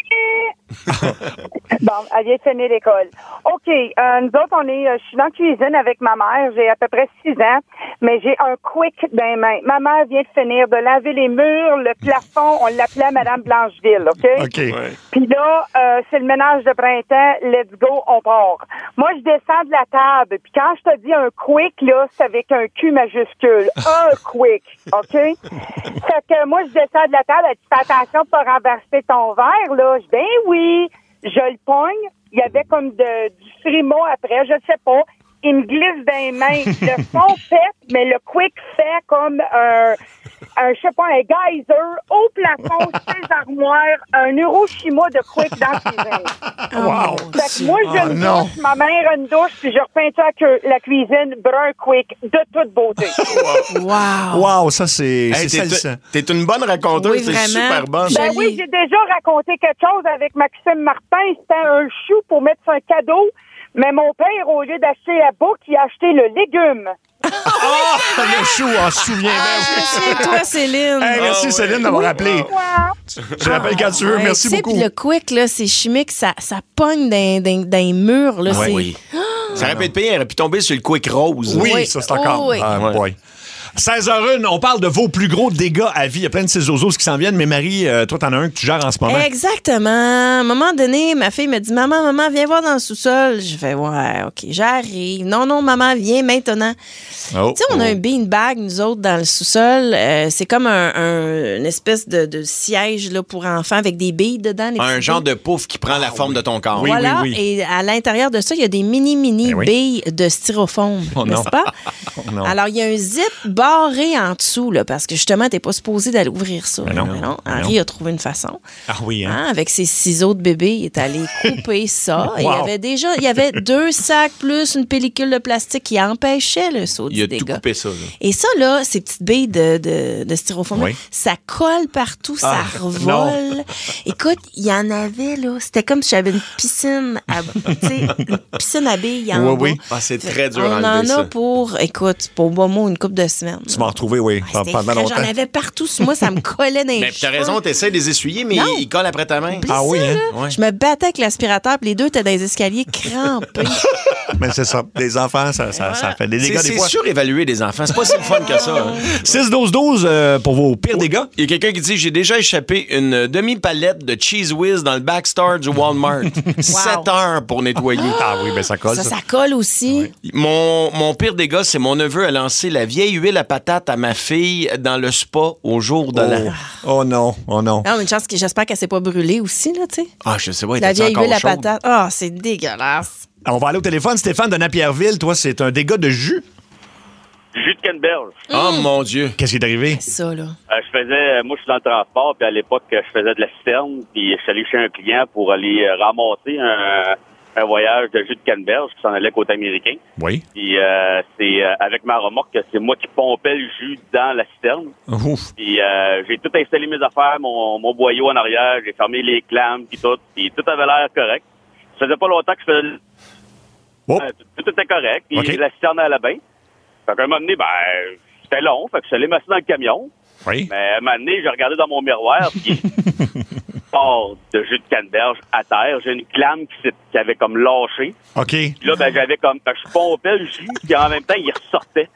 Bon, elle vient de finir l'école. OK, nous autres, je suis dans la cuisine avec ma mère, j'ai à peu près 6 ans, mais j'ai un quick dans les mains. Ma mère vient de finir de laver les murs, le plafond, on l'appelait Madame Blancheville, OK? OK. Ouais. Puis là, c'est le ménage de printemps, let's go, on part. Moi, je descends de la table, puis quand je te dis un quick, là, c'est avec un Q majuscule. Un quick, OK? Fait que moi, je descends de la table, elle dit, fais attention de pas renverser ton verre, là. Je dis, ben oui, je le pogne. Il y avait comme du frimo après, je sais pas. Il me glisse dans les mains. Le fond pète, mais le quick fait comme je sais pas, un geyser au plafond, ses armoires, un Hiroshima de quick dans la cuisine. Wow. Fait que moi, j'ai une douche, ma mère a une douche, puis je repeins ça avec la cuisine brun quick de toute beauté. Wow, ça, c'est salissant. T'es une bonne raconteuse, c'est super bonne. Ben oui, j'ai déjà raconté quelque chose avec Maxime Martin. C'était un chou pour mettre sur un cadeau. Mais mon père, au lieu d'acheter la boucle, il a acheté le légume. Le chou, on se souvient bien. C'est toi, Céline. Hey, merci, Céline, d'avoir appelé. Je rappelle quand tu veux. Merci beaucoup. Puis le quick, là, c'est chimique, ça pogne dans les murs. Là, oui. Ça aurait pu être payé, il aurait pu tomber sur le quick rose. Oui, ça, c'est encore. Boy. 16h01, on parle de vos plus gros dégâts à vie. Il y a plein de ces zozos qui s'en viennent, mais Marie, toi, t'en as un que tu gères en ce moment. Exactement. À un moment donné, ma fille me dit, maman, viens voir dans le sous-sol. Je fais, ouais, OK, j'arrive. Non, maman, viens maintenant. Tu sais, on a un beanbag, nous autres, dans le sous-sol. C'est comme une espèce de siège là, pour enfants avec des billes dedans. Un genre de pouf qui prend la forme de ton corps. Voilà, et à l'intérieur de ça, il y a des mini billes de styrofoam, n'est-ce pas? Alors, il y a un zip barré en dessous, là, parce que justement, t'es pas supposé d'aller ouvrir ça. Mais non. Henri a trouvé une façon. Ah oui, hein? Avec ses ciseaux de bébé, il est allé couper ça. Wow. Il y avait 2 sacs plus une pellicule de plastique qui empêchait le saut du dégât. Il a tout coupé ça. Là. Et ça, là, ces petites billes de styrofoam, ça colle partout, ça revole. Écoute, il y en avait, là, c'était comme si j'avais une piscine à billes en bas. Oui. Ah, c'est très dur à On enlever en a pour bon mot, une couple de semaines. Tu m'as retrouvé, oui. J'en avais partout sur moi, ça me collait dans les cheveux. Mais t'as raison, t'essaies de les essuyer, mais ils collent après ta main. Ah oui, hein? Ouais. Je me battais avec l'aspirateur, puis les deux étaient dans les escaliers crampés. Mais c'est ça. Les enfants, ça fait des dégâts des fois. C'est surévalué des enfants. C'est pas si le fun que ça. 6-12-12 pour vos pires dégâts. Il y a quelqu'un qui dit, j'ai déjà échappé une demi-palette de Cheese Whiz dans le backstore du Walmart. 7 heures pour nettoyer. Ah oui, ben ça colle. Ça colle aussi. Oui. Mon pire dégât, c'est mon neveu a lancé la vieille huile à patate à ma fille dans le spa au jour de l'an. Oh non. Non, mais une chance que j'espère qu'elle s'est pas brûlée aussi, là, tu sais. Ah, je sais pas, la vieille huile à chaude? patate. Ah, c'est dégueulasse. On va aller au téléphone. Stéphane de Napierville, toi, c'est un dégât de jus? Jus de canneberge. Oh mon Dieu. Qu'est-ce qui est arrivé? C'est ça, là. Moi, je suis dans le transport, puis à l'époque, je faisais de la citerne, puis je suis allé chez un client pour aller ramasser un voyage de jus de canneberge qui s'en allait côté américain. Oui. Puis c'est avec ma remorque que c'est moi qui pompais le jus dans la citerne. Ouf. Puis j'ai tout installé mes affaires, mon boyau en arrière, j'ai fermé les clames, puis tout avait l'air correct. Ça faisait pas longtemps que je faisais... tout était correct, puis la citerne allait bien. Fait qu'à un moment donné, c'était long, fait que je suis allé m'asseoir dans le camion. Oui. Mais à un moment donné, j'ai regardé dans mon miroir, puis hors de jus de canneberge à terre, j'ai une clame qui avait comme lâché. OK. Puis là, j'avais comme... je pompais le jus, puis en même temps, il ressortait.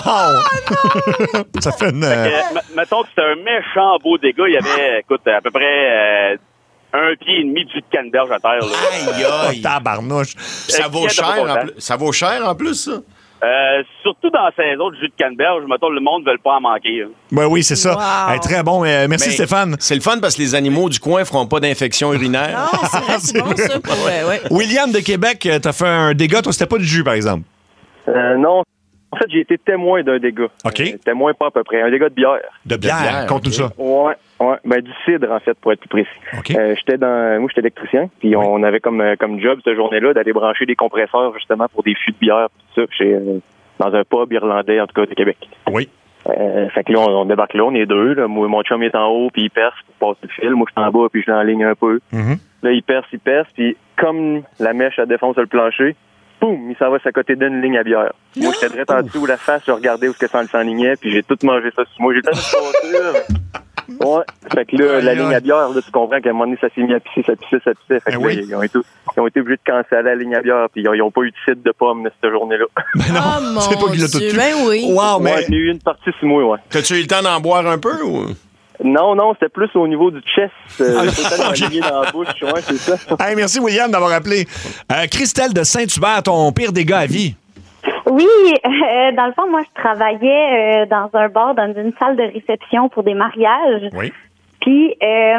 Wow! Ça fait une... mettons que c'était un méchant beau dégât. Il y avait, écoute, à peu près 1,5 pied de jus de canneberge à terre. Là. Aïe, aïe! Tabarnouche! Ça vaut cher, ça vaut cher en plus, ça? Surtout dans la saison de jus de canneberge, mettons, le monde ne veut pas en manquer. Ben oui, c'est ça. Wow. Hey, très bon. Merci, Stéphane. C'est le fun parce que les animaux du coin ne feront pas d'infection urinaire. Non, c'est vrai, c'est bon, ça. Ouais. William de Québec, t'as fait un dégât. Toi, c'était pas du jus, par exemple? Non. En fait, j'ai été témoin d'un dégât. OK. Témoin pas à peu près. Un dégât de bière. De bière? Conte-nous ça. Ouais. Ben, du cidre, en fait, pour être plus précis. OK. Moi, j'étais électricien, puis on avait comme job cette journée-là d'aller brancher des compresseurs, justement, pour des fûts de bière, tout ça, dans un pub irlandais, en tout cas, de Québec. Oui. Fait que là, on débarque là, on est deux. Là. Moi, mon chum est en haut, puis il perce pour passer le fil. Moi, je suis en bas, puis je l'enligne un peu. Mm-hmm. Là, il perce, puis comme la mèche, elle défonce le plancher, boum, il s'en va s'accoter d'une ligne à bière. Moi, j'étais direct en dessous, la face, je regardais où ce que ça s'enlignait, puis j'ai tout mangé ça sur moi. J'ai tellement de ouais. Fait que là, la ligne à bière, là, tu comprends qu'à un moment donné, ça s'est mis à pisser, ça pissait. Fait que là, ils ont été obligés de canceller la ligne à bière, puis ils n'ont pas eu de cidre de pomme cette journée-là. Ben non, oh, c'est pas qu'il a tout tué. Ben oui. Wow, mais... Ouais, j'ai eu une partie sur moi, ouais. T'as-tu eu le temps d'en boire un peu, ou... Non, c'était plus au niveau du chest. J'ai dans la bouche, ouais, c'est ça. Hey, merci, William, d'avoir appelé. Christelle de Saint-Hubert, ton pire dégât à vie? Oui, dans le fond, moi, je travaillais dans un bar, dans une salle de réception pour des mariages. Oui. Puis,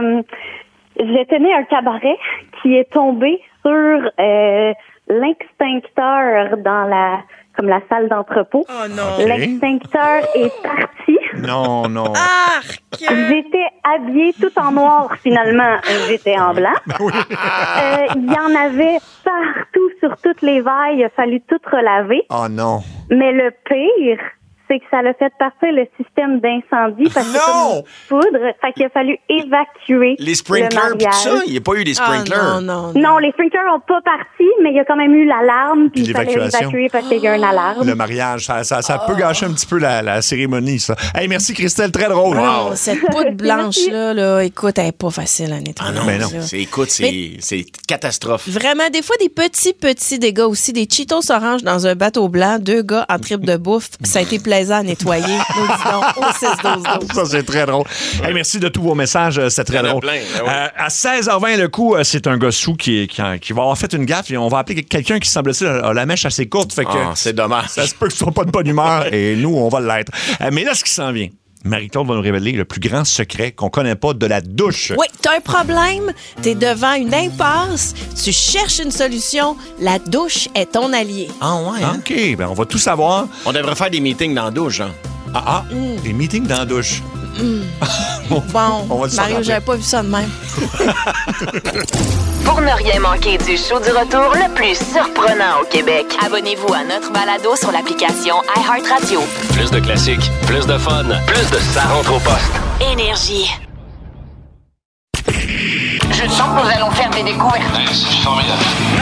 je tenais un cabaret qui est tombé sur l'extincteur dans la salle d'entrepôt. Oh non. Okay. L'extincteur est parti. Non. Arc! J'étais habillée tout en noir, finalement. J'étais en blanc. Il y en avait partout sur toutes les vailles. Il a fallu tout relaver. Oh non. Mais le pire, c'est que ça a fait partir le système d'incendie parce que c'est comme une poudre. Fait qu'il a fallu évacuer les sprinklers pis tout ça? Il n'y a pas eu des sprinklers? Non, les sprinklers n'ont pas parti, mais il y a quand même eu l'alarme puis il fallait évacuer parce qu'il y a eu une alarme. Le mariage, ça peut gâcher un petit peu la cérémonie, ça. Hey, merci Christelle, très drôle. Wow. Cette poudre blanche-là, écoute, elle n'est pas facile à nettoyer. Ah non, mais non. C'est catastrophe. Vraiment, des fois, des petits dégâts aussi. Des Cheetos orange dans un bateau blanc, 2 gars en trip de bouffe. Ça a été plaisant à nettoyer. Nous disons au 6-12-12. Ça, c'est très drôle. Hey, merci de tous vos messages. C'est très drôle. Plein, à 16h20, le coup, c'est un gars sous qui va avoir fait une gaffe et on va appeler quelqu'un qui semble-t-il a la mèche assez courte. Fait que c'est dommage. Ça se peut que ce soit pas de bonne humeur et nous, on va l'être. Mais là, ce qui s'en vient. Marie-Claude va nous révéler le plus grand secret qu'on connaît pas de la douche. Oui, t'as un problème, t'es devant une impasse, tu cherches une solution, la douche est ton allié. Ah ouais? Hein? OK, on va tout savoir. On devrait faire des meetings dans la douche, hein? Des meetings dans la douche. Bon, on va le Mario, j'avais pas vu ça de même. Pour ne rien manquer du show du retour le plus surprenant au Québec, abonnez-vous à notre balado sur l'application iHeartRadio. Plus de classiques, plus de fun, plus de ça rentre au poste. Énergie. Je sens que nous allons faire des découvertes. C'est formidable.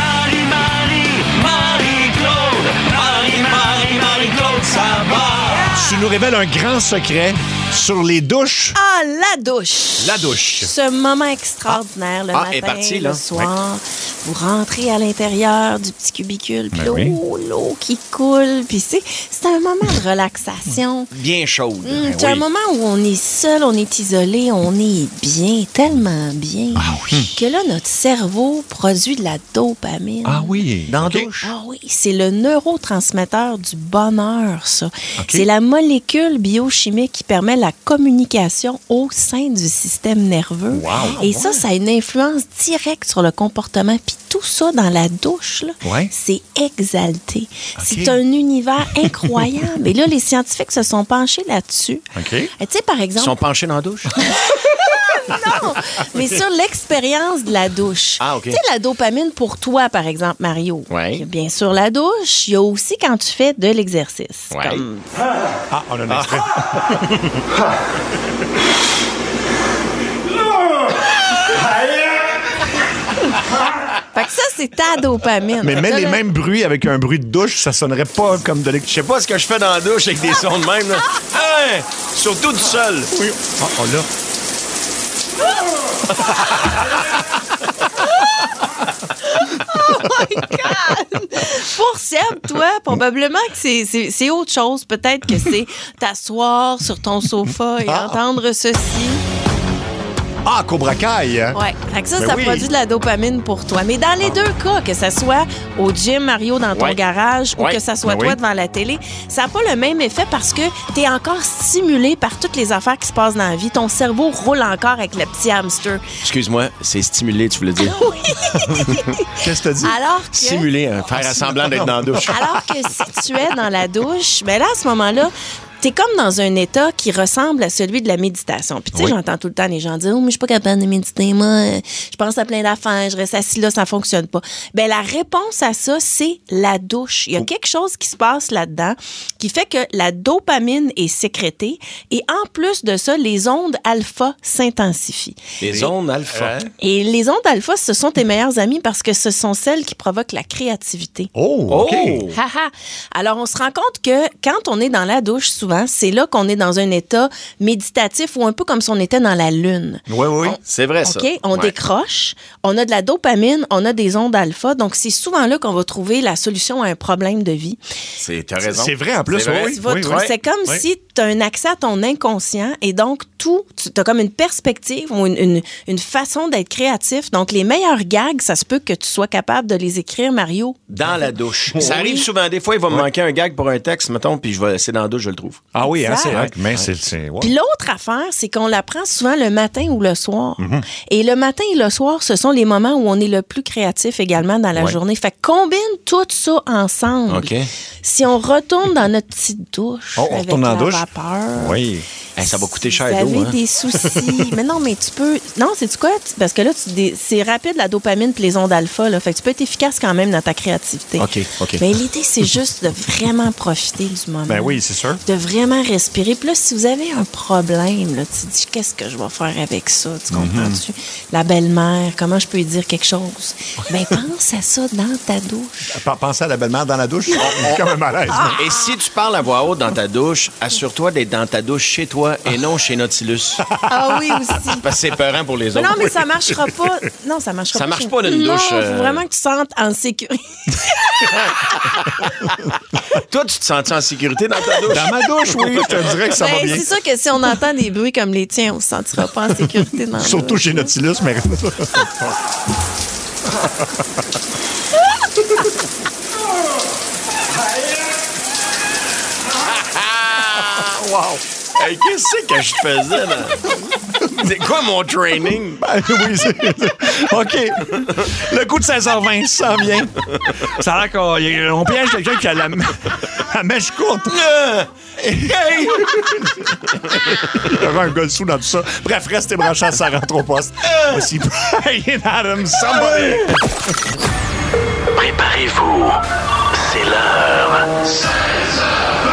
Marie-Claude, ça va. Tu nous révèles un grand secret sur les douches. Ah, la douche. La douche. Ce moment extraordinaire le matin, est parti, là. le soir. Vous rentrez à l'intérieur du petit cubicule, puis l'eau qui coule, puis c'est un moment de relaxation. Bien chaude. C'est un moment où on est seul, on est isolé, on est bien, tellement bien, que là, notre cerveau produit de la dopamine. Ah oui. Dans la douche? Ah oui, c'est le neurotransmetteur du bonheur, ça. C'est la molécule biochimique qui permet la communication au sein du système nerveux. Wow. Et ça a une influence directe sur le comportement. Puis tout ça dans la douche, là, c'est exalté. C'est un univers incroyable. Et là, les scientifiques se sont penchés là-dessus. Tu sais, par exemple... Ils sont penchés dans la douche? Non, mais sur l'expérience de la douche. Ah, OK. Tu sais, la dopamine pour toi, par exemple, Mario. Ouais. Il y a bien sûr la douche. Il y a aussi quand tu fais de l'exercice. Ouais. Comme... Ah, on a un extrait. Fait que ça, c'est ta dopamine. Mais mets Ça, les là- mêmes bruits avec un bruit de douche, ça sonnerait pas comme de Je sais pas ce que je fais dans la douche avec des sons de même. Là. Hein? Surtout du seul. Oui. Ah, oh là. Oh my God! Pour Seb, toi, probablement que c'est autre chose. Peut-être que c'est t'asseoir sur ton sofa et entendre ceci. Ah, Cobra Kai! Hein? Ouais. Fait que ça, Ben ça oui. produit de la dopamine pour toi. Mais dans les deux cas, que ça soit au gym, Mario, dans ton garage, ou que ça soit Ben toi oui. devant la télé, ça n'a pas le même effet parce que tu es encore stimulé par toutes les affaires qui se passent dans la vie. Ton cerveau roule encore avec le petit hamster. Excuse-moi, c'est stimulé, tu voulais dire. Qu'est-ce que t'as dit? Alors que... Simuler, hein, faire semblant d'être dans la douche. Alors que si tu es dans la douche, ben là, à ce moment-là, t'es comme dans un état qui ressemble à celui de la méditation. Puis tu sais, j'entends tout le temps les gens dire « Oh, mais je suis pas capable de méditer, moi. Je pense à plein d'affaires, je reste assis là, ça fonctionne pas. » Ben la réponse à ça, c'est la douche. Il y a quelque chose qui se passe là-dedans qui fait que la dopamine est sécrétée et en plus de ça, les ondes alpha s'intensifient. Les ondes alpha. Et les ondes alpha, ce sont tes meilleures amies parce que ce sont celles qui provoquent la créativité. Oh, OK. Haha. Alors, on se rend compte que quand on est dans la douche, souvent, c'est là qu'on est dans un état méditatif ou un peu comme si on était dans la lune. Oui. C'est vrai, ça. OK? On décroche, on a de la dopamine, on a des ondes alpha. Donc, c'est souvent là qu'on va trouver la solution à un problème de vie. T'as raison. C'est vrai, en plus. C'est vrai. Oui. C'est comme si tu as un accès à ton inconscient et donc tu as comme une perspective ou une façon d'être créatif. Donc, les meilleurs gags, ça se peut que tu sois capable de les écrire, Mario. Dans la douche. Ça arrive souvent. Des fois, il va me manquer un gag pour un texte, mettons, puis je vais essayer dans la douche, je le trouve. Ah oui, hein, c'est vrai. Exact. Mais c'est ouais. Puis l'autre affaire, c'est qu'on la prend souvent le matin ou le soir. Et le matin et le soir, ce sont les moments où on est le plus créatif également dans la journée. Fait que combine tout ça ensemble. OK. Si on retourne dans notre petite douche Oh, on avec retourne la en douche? vapeur... Oui. Ça va coûter Si cher vous d'eau. avez Hein? des soucis. Mais non, mais tu peux... Non, c'est-tu quoi? Parce que là, c'est rapide, la dopamine puis les ondes alpha. Là. Fait que tu peux être efficace quand même dans ta créativité. OK. Mais l'idée, c'est juste de vraiment profiter du moment. Ben oui, c'est sûr. De vraiment respirer. Puis là, si vous avez un problème, là, tu te dis, qu'est-ce que je vais faire avec ça? Tu comprends-tu? La belle-mère, comment je peux lui dire quelque chose? Ben, pense à ça dans ta douche. Penser à la belle-mère dans la douche, c'est quand même à l'aise. Et si tu parles à voix haute dans ta douche, assure-toi d'être dans ta douche chez toi et non chez Nautilus. Ah oui, aussi. Parce que c'est peurant pour les Mais autres. non, mais ça marchera pas. Non, ça marchera Ça pas. marche pas d'une Non, douche, faut vraiment que tu sentes en sécurité. Toi, tu te sens en sécurité dans ta douche? Dans ma douche, oui, je te dirais que ça va Ben, bien. c'est sûr que si on entend des bruits comme les tiens, on se sentira pas en sécurité dans Surtout chez Nautilus, mais... Wow! Hey, qu'est-ce que je faisais, là? C'est quoi mon training? Ben, oui, OK. Le coup de 16h20, ça s'en vient. Ça a l'air qu'on piège quelqu'un qui a la mèche courte. Il y aura un gars dessous dans tout ça. Bref, restez branchés, ça rentre au poste. Voici Brian Adams, Somebody. Préparez-vous. C'est l'heure. 16h20.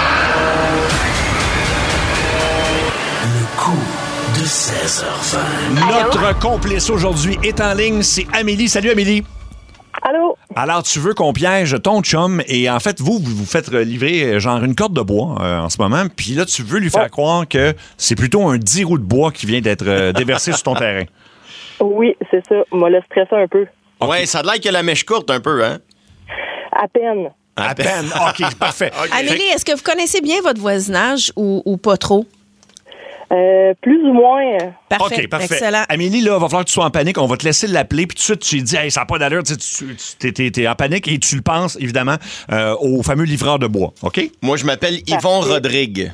Le coup de 16h20. Notre complice aujourd'hui est en ligne. C'est Amélie. Salut, Amélie. Allô? Alors, tu veux qu'on piège ton chum et en fait, vous faites livrer genre une corde de bois en ce moment. Puis là, tu veux lui faire croire que c'est plutôt un 10 roues de bois qui vient d'être déversé sur ton terrain. Oui, c'est ça. Moi, le stressé un peu. Ouais, ça a l'air que la mèche courte un peu, hein? À peine. À peine. OK, parfait. Amélie, est-ce que vous connaissez bien votre voisinage ou pas trop? Plus ou moins. Parfait. OK, parfait. Excellent. Amélie, là, il va falloir que tu sois en panique. On va te laisser l'appeler. Puis tout de suite, tu lui dis, hey, ça n'a pas d'allure. Tu es en panique et tu le penses, évidemment, au fameux livreur de bois. OK? Moi, je m'appelle Yvon Rodrigue.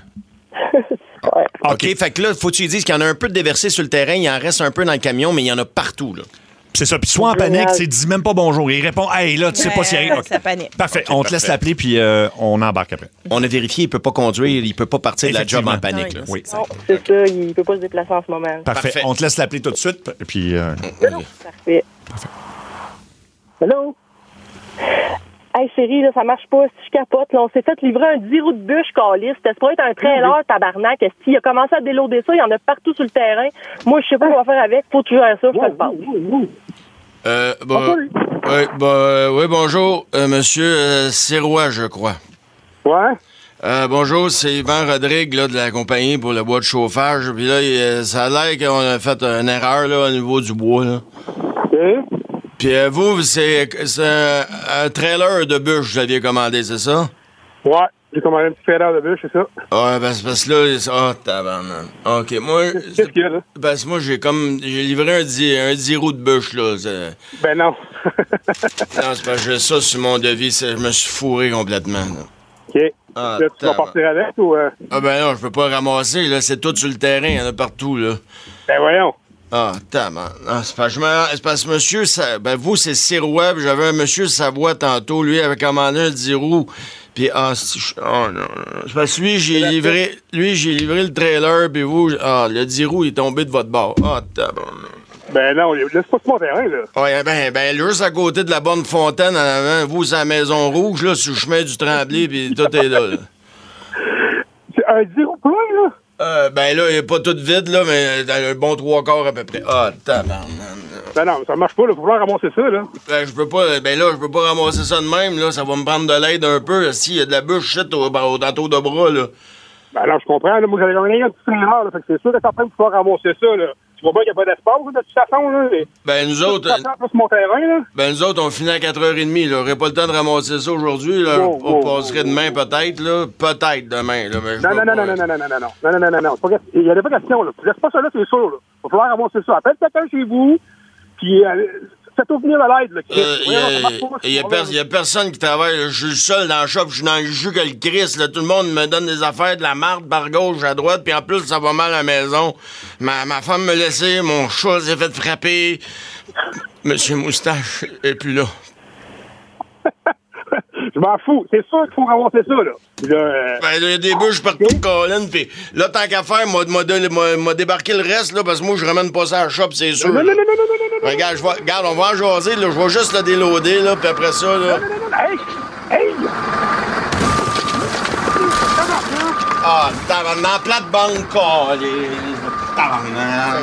OK, fait que là, faut que tu lui dises qu'il y en a un peu de déversé sur le terrain. Il en reste un peu dans le camion, mais il y en a partout, là. C'est ça. Puis soit en panique, tu dis même pas bonjour. Il répond, hey, là, tu sais pas s'il arrive. Okay. Ça panique. Parfait. On te laisse l'appeler, puis on embarque après. On a vérifié, il peut pas conduire, il peut pas partir de la job en panique. Là. Oui. Non, c'est ça, il peut pas se déplacer en ce moment. Parfait. On te laisse l'appeler tout de suite, puis... Parfait. Hello? Hey chérie, là, ça marche pas. Si je capote, là, on s'est fait livrer un 10 roues de bûche caliste. C'était supposé être un trailer, tabarnak. Il a commencé à déloader ça, il y en a partout sur le terrain. Moi, je sais pas quoi faire avec. Faut que tu gères ça, je te le passe. Oui, bonjour, monsieur Sirois, je crois. Ouais? Bonjour, c'est Yvan Rodrigue là, de la compagnie pour le bois de chauffage. Puis là, ça a l'air qu'on a fait une erreur là, au niveau du bois. Là. Puis vous, c'est un trailer de bûche que vous aviez commandé, c'est ça? Ouais, j'ai commandé un petit trailer de bûche, c'est ça. Ouais, parce que là... Ah, tabarnak. OK, moi... Qu'est-ce qu'il y a, là? Parce que moi, j'ai livré un 10 roues de bûche, là. Ben non. Non, c'est parce que j'ai ça sur mon devis. Je me suis fourré complètement, là. OK. Ah, là, tu vas partir avec ou... Ah ben non, je peux pas ramasser, là. C'est tout sur le terrain, il y en a partout, là. Ben voyons. Ah, tabarnak. C'est parce que monsieur... vous, c'est Sirois, puis j'avais un monsieur Savoie tantôt. Lui, avait commandé un 10 roues. Puis, non. C'est parce que lui, j'ai livré le trailer, puis vous... le 10 roues, il est tombé de votre bord. Ah, tabarnak. Ben non, laisse pas sur mon terrain, là. Ouais, ben, juste à côté de la bonne fontaine, en avant, vous, c'est la Maison Rouge, là, sur le chemin du Tremblay, puis tout est là. C'est un 10 roues plein, là? Ben là, il est pas tout vide, là, mais dans un bon 3/4 à peu près. Ah, tabarnak. Ben non, ça marche pas, là. Faut falloir ramasser ça, là. Ben, je peux pas ramasser ça de même, là. Ça va me prendre de l'aide un peu. S'il y a de la bûche, shit, au tantôt de bras, là. Ben non, je comprends, là. Moi, j'avais gagné un petit trailer, là. Fait que c'est sûr que t'es en train de pouvoir ramasser ça, là. Tu vois bien qu'il n'y a pas d'espace, de toute façon, là. Ben, nous autres... mon terrain, là. Ben, nous autres, on finit à 4h30, là. On n'aurait pas le temps de ramasser ça aujourd'hui, là. On passerait demain, peut-être, là. Peut-être demain, là. Mais Non. Il n'y a pas question, là. Tu laisses pas ça là, c'est sûr, là. Il va falloir ramasser ça. Appelle quelqu'un chez vous, puis faites-vous venir à l'aide, là. Il y a personne qui travaille, là. Je suis le seul dans le shop, je suis dans le jus que le Christ, là. Tout le monde me donne des affaires, de la marde par gauche, à droite, puis en plus, ça va mal à la maison. Ma femme me laissait, mon chat s'est fait frapper. Monsieur Moustache est plus là. Je m'en fous. C'est sûr qu'il faut ramasser ça, là. Ben, il y a des bûches partout, Colin, pis là, tant qu'à faire, m'a débarqué le reste, là, parce que moi, je ramène pas ça à la shop, c'est sûr. Non. Regarde, on va en jaser, là. Je vais juste le déloader, là, puis après ça, là... Hey! Ah, tabarnak, plate-bande, tabarnak.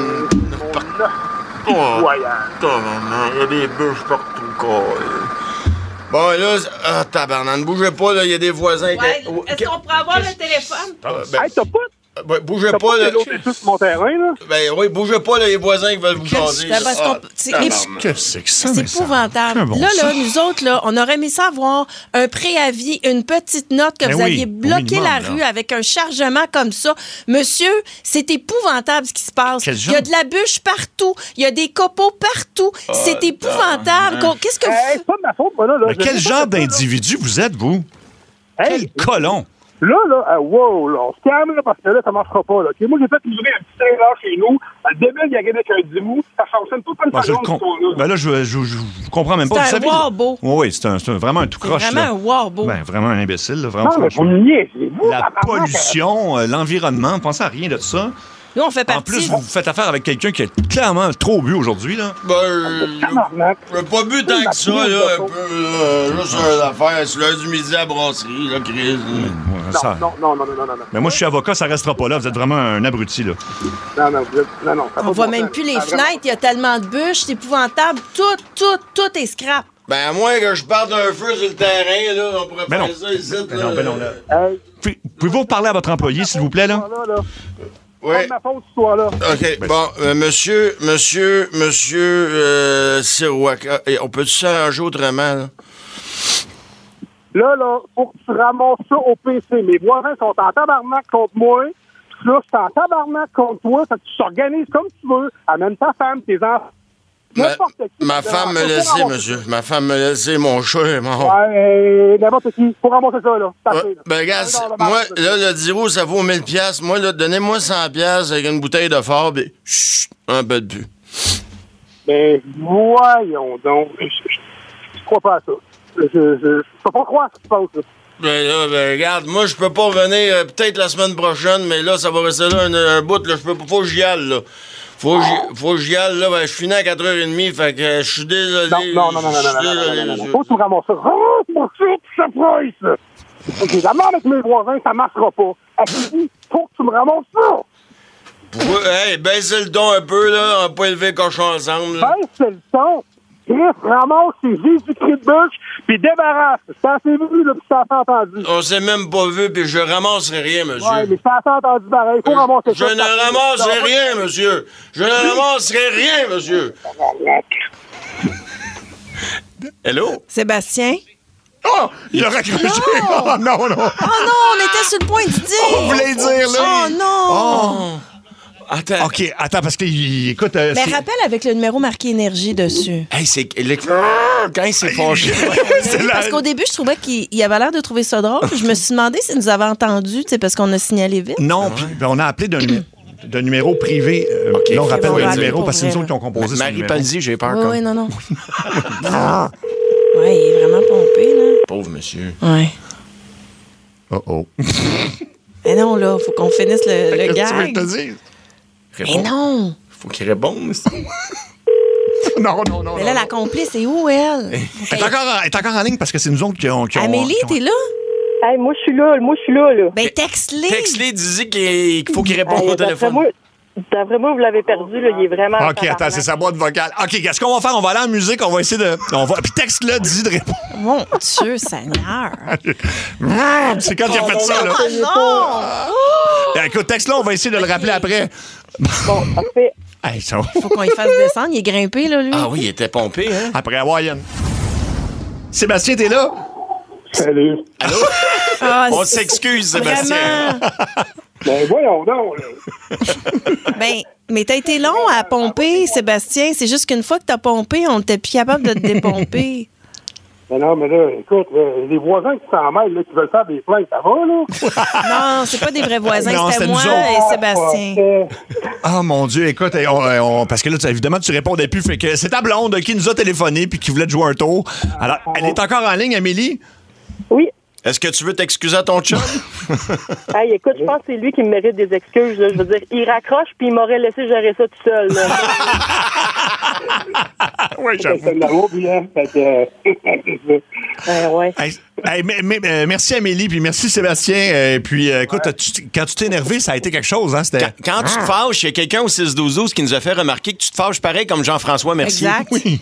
Oh, tabarnak, il y a des bûches partout, Bon, là, tabarnak, ne bougez pas, là, il y a des voisins... Ouais, est-ce qu'on pourrait avoir le téléphone? Hey, t'as pas... bougez pas, là. Sur mon terrain, là. Ben oui, bougez pas, là, les voisins qui veulent vous jaser. Qu'est-ce que c'est? C'est épouvantable. Là, nous autres, là, on aurait aimé ça avoir un préavis, une petite note que vous aviez bloqué la rue avec un chargement comme ça. Monsieur, c'est épouvantable ce qui se passe. Il y a de la bûche partout. Il y a des copeaux partout. C'est épouvantable. Qu'est-ce que vous... C'est pas de ma faute, moi, là. Mais quel genre d'individu vous êtes, vous? Quel colon! Là, wow, là, on se calme, là, parce que là, ça marchera pas, là. Okay, moi, j'ai fait livrer un petit trailer chez nous. Le débile, il y a gagné avec un 10 roues. Ça fonctionne pas comme ça, là. Ben là, je comprends même pas. C'est un warbeau. Oui, c'est vraiment un tout croche, là. C'est vraiment un warbeau. Ben, vraiment un imbécile, là. Vraiment, non, mais vous me niaisez-vous. La pollution, l'environnement, pensez à rien de ça. Nous, on fait partie... En plus, vous faites affaire avec quelqu'un qui a clairement trop bu aujourd'hui, là. Ben, j'ai pas bu tant que ça, là, un peu, juste une affaire, c'est l'heure du midi à la brasserie, là, Chris. Non. Mais moi, je suis avocat, ça restera pas là. Vous êtes vraiment un abruti, là. Non. On voit même plus les fenêtres, il y a tellement de bûches, c'est épouvantable. Tout est scrap. Ben, à moins que je parte d'un feu sur le terrain, là, on pourrait faire ça ici, là. Pouvez-vous parler à votre employé, s'il vous plaît, là? Oui. C'est ma faute, ce soir-là. OK. Bon, monsieur Sirois, on peut-tu s'arranger autrement, là? Là, faut que tu ramasses ça au PC. Mes voisins sont en tabarnak contre moi. Puis là, je suis en tabarnak contre toi. Fait que tu t'organises comme tu veux. Amène ta femme, tes enfants. Ma femme me laissait, monsieur. Ma femme me laissait, mon chat est mort. Ouais, n'importe qui. Faut ramasser ça, là. Ben, regarde, moi, là, le 10 roues, ça vaut 1000 $. Moi, là, donnez-moi 100 $ avec une bouteille de fort, et chut, un peu de but. Ben, voyons donc. Je crois pas à ça. Je peux pas croire ce qui se passe, là. Ben, regarde, moi, je peux pas revenir peut-être la semaine prochaine, mais là, ça va rester là un bout, là. Faut que j'y aille, là. Faut que j'y aille, là. Ben, je finis à 4h30, fait que je suis désolé. Non. Faut que tu me ramasses ça. Oh, mon shit, ça presse, là. OK, la merde avec mes voisins, ça marchera pas. Faut que tu me ramasses ça. Hey, baissez le ton un peu, là. On va pas élever le cochon ensemble, là. Baisse le ton. Chris, ramasse ses Jésus-Christ de bûche, puis débarrasse. C'est assez vu, là, puis c'est assez entendu. On s'est même pas vu, puis je ramasserai rien, monsieur. Ouais, mais c'est assez entendu pareil. Faut ramasser Je ne ramasserai rien, monsieur. Je ne ramasserai rien, monsieur. Hello? Sébastien? Oh! Il a raccroché. Oh, non. Oh non, on était sur le point de dire. On voulait dire, là. Oh non. Oh. Attends. OK, attends, parce qu'il écoute... Mais rappelle avec le numéro marqué énergie dessus. Hey, c'est... Quand il s'est fâché. Parce qu'au début, je trouvais qu'il avait l'air de trouver ça drôle. Je me suis demandé s'il nous avait entendus, parce qu'on a signalé vite. Non, puis on a appelé d'un numéro privé. Là, on rappelle le numéro parce que c'est nous autres qui ont composé ce numéro. Marie Palzi, j'ai peur. Oui, non. Ouais, il est vraiment pompé, là. Pauvre monsieur. Ouais. Oh. Mais non, là, faut qu'on finisse le gag. Qu'est-ce que tu veux que je te dise? Mais non! Faut qu'il réponde. Non. Mais là, la complice, c'est où, elle? Elle est encore en ligne parce que c'est nous autres qui ont... Amélie, t'es là? Hey, moi, je suis là. Ben, texte-les. Texte-les, dis-y qu'il faut qu'il réponde au téléphone. D'après moi, vous l'avez perdu, là. Il est vraiment... OK, attends, c'est sa boîte vocale. OK, qu'est-ce qu'on va faire? On va aller en musique, on va essayer de... Puis texte-le, dis de répondre. Mon Dieu, Seigneur. C'est quand il a fait ça, là. Non! Écoute, texte-là, on va essayer de le rappeler après. Bon, parfait. Hey, ça... Faut qu'on y fasse descendre. Il est grimpé, là, lui. Ah oui, il était pompé, hein? Après Hawaïen. Sébastien, t'es là? Salut. Allô? On s'excuse, Sébastien. Ben, voyons donc, là. Ben, mais t'as été long à pomper, Sébastien. C'est juste qu'une fois que t'as pompé, on n'était plus capable de te dépomper. Mais non, mais là, écoute, les voisins qui s'en mêlent, là, qui veulent faire des plaintes, ça va, là? Non, c'est pas des vrais voisins, Non, c'était c'était moi nous autres. et Sébastien. Ah, mon Dieu, écoute, parce que là, évidemment, tu répondais plus. Fait que c'est ta blonde qui nous a téléphoné puis qui voulait te jouer un tour. Alors, elle est encore en ligne, Amélie? Oui. Est-ce que tu veux t'excuser à ton chum? Hey, écoute, je pense que c'est lui qui me mérite des excuses. Là. Je veux dire, il raccroche puis il m'aurait laissé gérer ça tout seul. Oui, j'avoue. Ouais. Hey, merci Amélie, puis merci Sébastien. Puis écoute, quand tu t'es énervé, ça a été quelque chose, hein? Quand tu te fâches, il y a quelqu'un au 6-12-12 qui nous a fait remarquer que tu te fâches pareil comme Jean-François Mercier. Exact. Oui.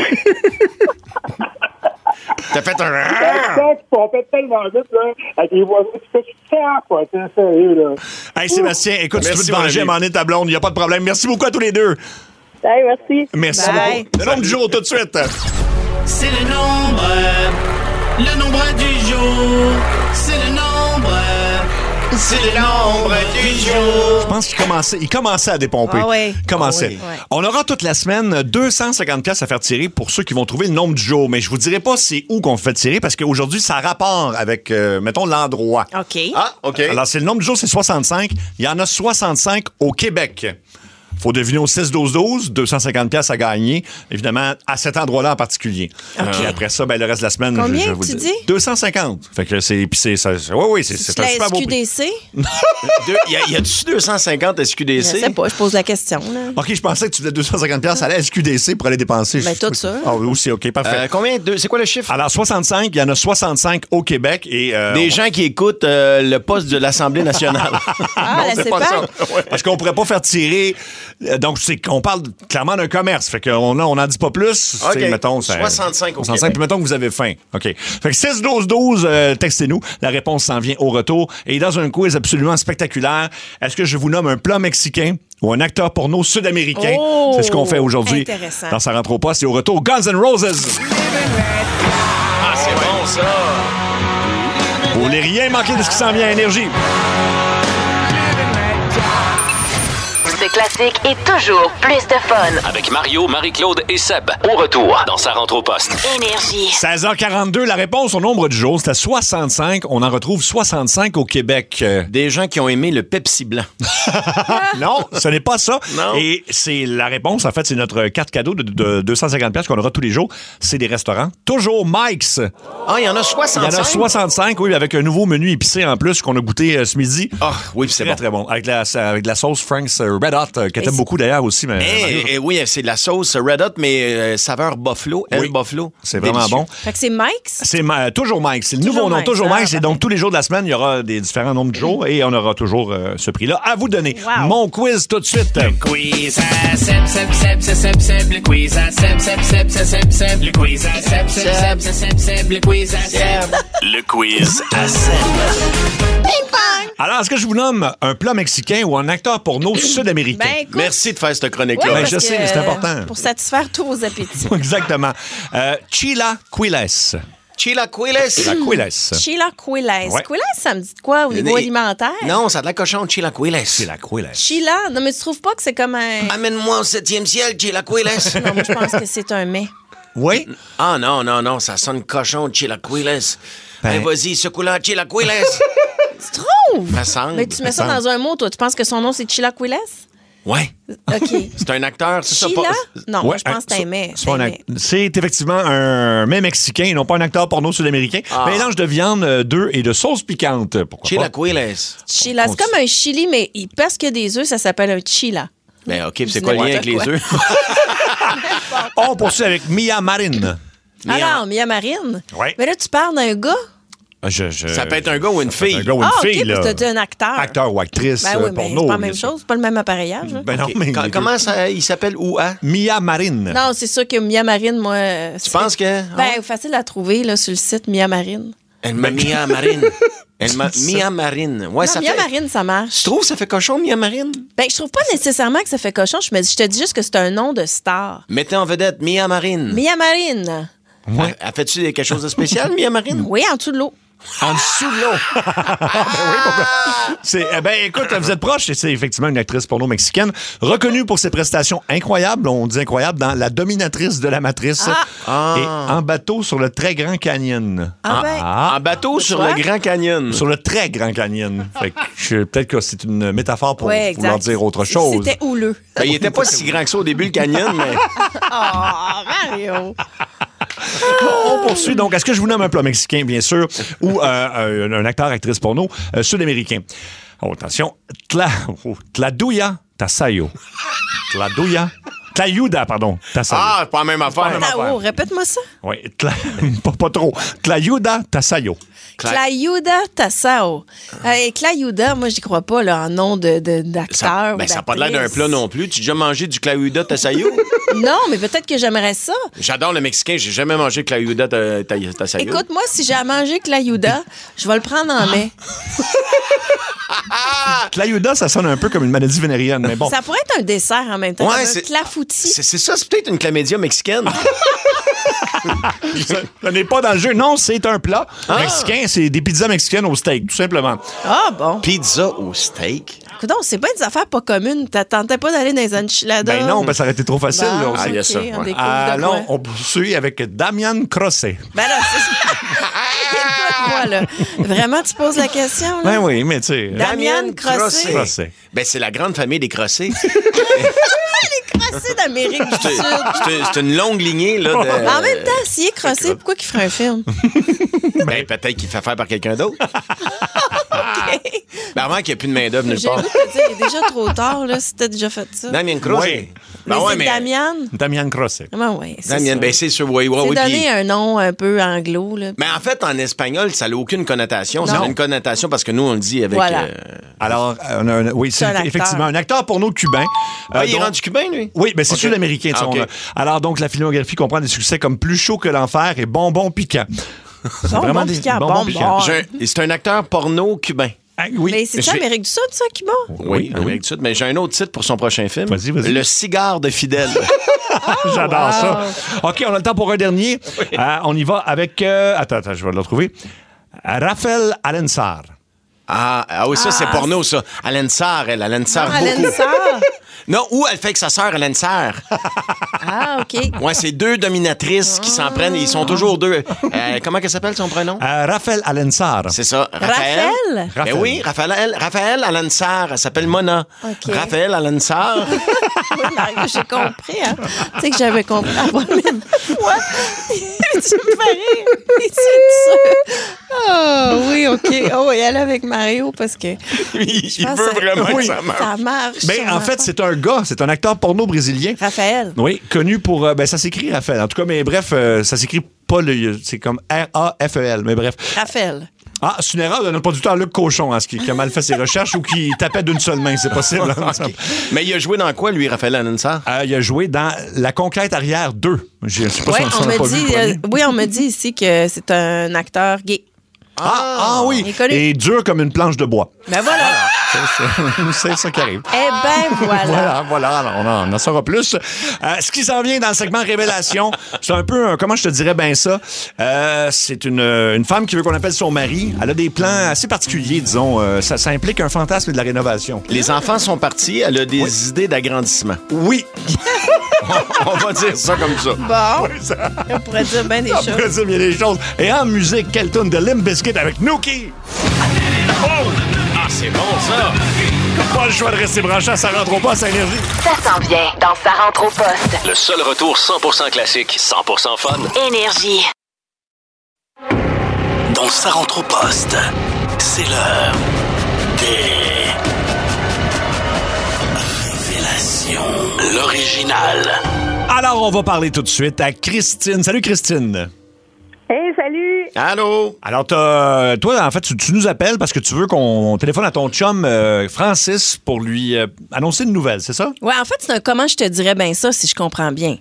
T'as fait un... On fait tellement vite, là, avec les voisins, tu fais super, quoi. T'es sérieux, là. Hey, Sébastien, écoute, si tu veux te venger à m'en ta blonde, il n'y a pas de problème. Merci beaucoup à tous les deux. Hey, merci. Merci beaucoup. Le nombre du jour, tout de suite. C'est le nombre du jour. C'est le nombre du jour. Je pense qu'il commençait à dépomper. Ah oui. Commençait. Ah oui. On aura toute la semaine 250 pièces à faire tirer pour ceux qui vont trouver le nombre du jour. Mais je vous dirai pas c'est où qu'on fait tirer parce qu'aujourd'hui, ça a rapport avec, mettons, l'endroit. OK. Ah, OK. Alors, c'est le nombre du jour, c'est 65. Il y en a 65 au Québec. Faut deviner au 6-12-12, 250 pièces à gagner, évidemment, à cet endroit-là en particulier. Puis après ça, ben, le reste de la semaine, Combien je vais vous tu le dire. dis? 250. Fait que c'est oui, c'est un la super beau prix. SQDC? Y a-tu 250 SQDC? Je sais pas, je pose la question. Là. OK, je pensais que tu faisais 250 pièces à la SQDC pour aller dépenser. Ben, tout ça. Ah oui, aussi, OK, parfait. C'est quoi le chiffre? Alors, 65, il y en a 65 au Québec. Et, des gens qui écoutent le poste de l'Assemblée nationale. Ah, non, la c'est pas CEPAC? ça. Ouais. Parce qu'on pourrait pas faire tirer... donc, on parle clairement d'un commerce. Fait qu'on n'en dit pas plus. OK. Mettons, 65 au Québec. Puis mettons que vous avez faim. OK. Fait que 6-12-12, textez-nous. La réponse s'en vient au retour. Et dans un quiz absolument spectaculaire, est-ce que je vous nomme un plat mexicain ou un acteur porno sud-américain? Oh! C'est ce qu'on fait aujourd'hui. Intéressant. Dans Ça rentre au poste. Et au retour, Guns N' Roses. Ah, c'est bon, ça! Vous voulez rien manquer de ce qui s'en vient à Énergie. C'est classiques et toujours plus de fun. Avec Mario, Marie-Claude et Seb. Au retour dans Sa rentre au poste. Énergie. 16h42, la réponse au nombre du jour, c'était 65. On en retrouve 65 au Québec. Des gens qui ont aimé le Pepsi blanc. Non, ce n'est pas ça. Non. Et c'est la réponse, en fait, c'est notre carte cadeau de 250$ qu'on aura tous les jours. C'est des restaurants. Toujours Mike's. Ah, il y en a 65? Il y en a 65, oui, avec un nouveau menu épicé en plus qu'on a goûté ce midi. Ah, oui, c'est bon. Très bon. Avec la sauce Frank's Red Hot, que t'aimes beaucoup d'ailleurs aussi. Mais, oui, c'est de la sauce Red Hot, mais saveur buffalo. Oui. Buffalo. C'est vraiment délicieux. bon. Fait que c'est Mike's? C'est toujours Mike's. C'est le nouveau nom, toujours Mike's. Et donc, tous les jours de la semaine, il y aura des différents nombres de jours et on aura toujours ce prix-là à vous donner. Wow. Mon quiz tout de suite. Le quiz à Seb, Seb, Seb, Seb, Seb, Seb. Le quiz à Seb, Seb, Seb, Seb, Seb, Seb. Le quiz à Seb, Seb, Seb, Seb, Seb, Seb. Le quiz à Seb. Le quiz à Seb. Alors, est-ce que je vous nomme un plat mexicain ou un acteur porno sud-américain? Ben, écoute, Merci de faire cette chronique-là. oui, Ben, parce je sais, que, c'est important. Pour satisfaire tous vos appétits. Exactement. Chilaquiles. Chilaquiles. Chilaquiles. Chilaquiles. Ouais. Quiles, ça me dit quoi au niveau alimentaire? Non, ça a de la cochon, chilaquiles. Chilaquiles. Chila? Non, mais tu trouves pas que c'est comme un... Amène-moi au 7e ciel, chilaquiles. Non, moi, je pense que c'est un mets. Oui? Ah non, ça sonne cochon, chilaquiles. Ben- Vas-y, secoue-la, chilaquiles. Tu trouves? Ça semble. Mais tu mets ça dans un mot, toi. Tu penses que son nom, c'est Chilaquiles? Ouais. OK. C'est un acteur, c'est ça? Chila? Pas... Non, Ouais, je pense que c'est un mets. c'est pas un c'est effectivement un mets mexicain et non pas un acteur porno sud-américain. Ah. Mélange de viande, d'œufs et de sauce piquante. Pourquoi pas? Chilaquiles. Chila, c'est comme un chili, mais parce qu'il y a des œufs, ça s'appelle un chila. Ben OK, puis c'est quoi le lien avec les œufs? On poursuit avec Mia Marin. Alors, Mia Marine. Ouais. Mais là, tu parles d'un gars. Ça peut être un gars ou une fille. Un gars ou une Ah, OK, fille, puis là. t'as dit un acteur. Acteur ou actrice Ben oui, mais porno. c'est pas la même bien sûr. chose. C'est pas le même appareillage. Là. Ben non, OK. mais Comment ça, il s'appelle ou à? Mia Marin. Non, c'est sûr que Mia Marine, moi... Tu penses que... Ben, facile à trouver là, sur le site Mia Marine. Elle m'a Mia Marine. Mia Marine. Ouais, Non, ça Mia fait... Marine, ça marche. Tu trouves que ça fait cochon, Mia Marine? Ben, je trouve pas nécessairement que ça fait cochon. Je te dis juste que c'est un nom de star. Mettez en vedette Mia Marine. Mia Marine. Ouais. Elle fait-tu quelque chose de spécial, Mia Marine? Oui, en dessous de l'eau. En dessous de l'eau. Ben oui, pourquoi? Ben écoute, vous êtes proche. C'est effectivement une actrice porno mexicaine reconnue pour ses prestations incroyables. On dit incroyables dans La dominatrice de la matrice et En bateau sur le très grand canyon. En bateau sur le Grand Canyon. Sur le très grand canyon. Fait que peut-être que c'est une métaphore pour Ouais, vouloir exact. dire autre chose. C'était houleux. Ben, il était pas si grand que ça au début, le canyon, mais... Oh, Mario. On poursuit. Donc, est-ce que je vous nomme un plat mexicain, bien sûr, ou un acteur, actrice porno sud-américain? Oh, attention. Tladuya Tasayo. Tlayuda, pardon. Tasayo. Ah, pas la même affaire. Oh, répète-moi ça. Oui, pas trop. Tlayuda Tasayo. Clayuda Tassao. Clayuda, moi, j'y crois pas, là, en nom d'acteur. Ben, ça n'a pas l'air d'un plat non plus. Tu as déjà mangé du Clayuda Tasayo? Non, mais peut-être que j'aimerais ça. J'adore le mexicain. J'ai jamais mangé Clayuda Tasayo. Écoute, moi, si j'ai à manger Clayuda, je vais le prendre en mai. Tlayuda, ça sonne un peu comme une maladie vénérienne, mais bon. Ça pourrait être un dessert en même temps. Ouais, comme un c'est- clafoutis. C'est ça, c'est peut-être une chlamydia mexicaine. Ce n'est pas dans le jeu. Non, c'est un plat mexicain. C'est des pizzas mexicaines au steak, tout simplement. Ah, bon. Pizza au steak? Écoute, c'est pas des affaires pas communes. T'attendais pas d'aller dans les enchiladas? Ben non, ça aurait été trop facile. Bon, là, aussi. il y a ça. On découvre de Alors, quoi. on poursuit avec Damian Croce. Ben là, écoute-moi, là. Vraiment, tu poses la question, là? Ben oui, mais tu sais. Damian Croce. Croce. Ben, c'est la grande famille des Crossés. Les crossés d'Amérique du Sud. C'est une longue lignée, là. En même temps, s'il est crossé, pourquoi qu'il ferait un film? Ben, peut-être qu'il fait faire par quelqu'un d'autre. Ben, avant qu'il n'y ait plus de main-d'œuvre nulle J'ai part. envie de te dire, il est déjà trop tard, là, si t'as déjà fait ça. Damien Croce. Oui. Mais c'est Damian? Damian Croce. Ah, ouais, c'est Damien, ça. ben, c'est sûr, oui, C'est oui. donné puis- un nom un peu anglo, là. Mais en fait, en espagnol, ça n'a aucune connotation. Ça Non. a une connotation parce que nous, on le dit avec... Voilà. Alors, oui, c'est un acteur. effectivement un acteur porno cubain. Ah, il est dont- rendu cubain, lui? Oui, mais c'est Ok. sud-américain. tu sais, Ah, ok. Alors, donc, la filmographie comprend des succès comme Plus chaud que l'enfer et Bonbon piquant. Bonbon piquant, bonbon. C'est un acteur porno cubain. Ah, oui. Mais c'est ça, Amérique du Sud, ça, Cuba? Oui, Amérique du Sud. Mais j'ai un autre titre pour son prochain film. Vas-y. Le cigare de Fidèle. J'adore ça. OK, on a le temps pour un dernier. On y va avec... attends, je vais le retrouver. Rafael Alensar. Ah oui, ça, c'est porno, ça. Alain Sarr, Alain Sarr beaucoup. Alain Sarr? Non, ou elle fait avec sa sœur, Alain Sarr. Ah, OK. Ouais, c'est 2 dominatrices qui s'en prennent. Ils sont toujours 2. Comment qu'elle s'appelle, son prénom? Raphaël Alain Sarr. C'est ça. Raphaël? Ben oui, Raphaël Alain Sarr. Elle s'appelle Mona. OK. Raphaël Alain Sarr. Oui, Mario, j'ai compris. Hein? Tu sais que j'avais compris la première fois. Tu me fais rire. C'est sûr. Ah, oui, OK. Oh, oui, elle est avec Mario parce que... Il veut vraiment que ça marche. Ça marche. Ben, en fait, c'est un gars, c'est un acteur porno brésilien. Raphaël. Oui, connu pour... ça s'écrit Raphaël. En tout cas, mais bref, ça s'écrit pas le... C'est comme R-A-F-E-L, mais bref. Raphaël. Ah, c'est une erreur de notre producteur Luc Cochon, qui a mal fait ses recherches ou qui tapait d'une seule main, c'est possible. Okay. Mais il a joué dans quoi, lui, Raphaël Alain Sarr? Il a joué dans La Conquête arrière 2. Je sais pas si on l'a pas vu. Oui, on me dit ici que c'est un acteur gay. Ah oui, et dur comme une planche de bois. Ben voilà. C'est ça qui arrive. Eh ben voilà. Voilà, alors on en saura plus. Ce qui s'en vient dans le segment Révélation, c'est un peu, comment je te dirais bien ça, c'est une femme qui veut qu'on appelle son mari. Elle a des plans assez particuliers, disons. Ça implique un fantasme et de la rénovation. Les enfants sont partis, elle a des idées d'agrandissement. Oui. On va dire ça comme ça. Bon. Oui, ça. On pourrait dire bien des choses. On pourrait dire bien des choses. Et en musique, quelle tune de Limp Bizkit avec Nookie. Oh! Ah, c'est bon, ça! Pas le choix de rester branché, ça rentre au poste à Énergie. Ça s'en vient dans Ça rentre au poste. Le seul retour 100% classique, 100% fun. Énergie. Dans Ça rentre au poste, c'est l'heure des révélations. L'original. Alors, on va parler tout de suite à Christine. Salut, Christine. Hey, salut! Allô? Alors, toi, en fait, tu nous appelles parce que tu veux qu'on téléphone à ton chum Francis pour lui annoncer une nouvelle, c'est ça? Oui, en fait, c'est un comment je te dirais bien ça, si je comprends bien.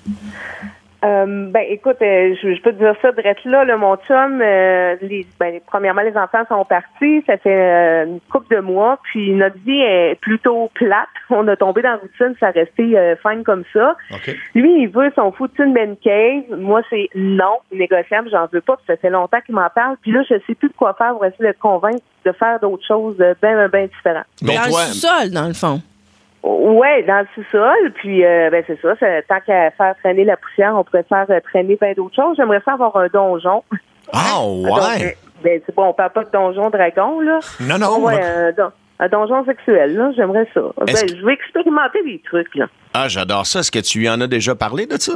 Écoute, je peux te dire ça direct là, mon chum, premièrement, les enfants sont partis, ça fait une couple de mois, puis notre vie est plutôt plate. On a tombé dans la routine, ça a resté fine comme ça. Okay. Lui, il veut son foutu man cave. Moi, c'est non, négociable, j'en veux pas, puis ça fait longtemps qu'il m'en parle. Puis là, je sais plus de quoi faire pour essayer de le convaincre de faire d'autres choses bien différentes. Dans le sous-sol, dans le fond. Oui, dans le sous-sol, puis c'est ça, tant qu'à faire traîner la poussière, on pourrait faire traîner bien d'autres choses. J'aimerais ça avoir un donjon. Ah, ouais! C'est bon, on parle pas de donjon dragon, là. Non. Ouais, un donjon sexuel, là, j'aimerais ça. Je vais expérimenter des trucs, là. Ah, j'adore ça. Est-ce que tu lui en as déjà parlé de ça?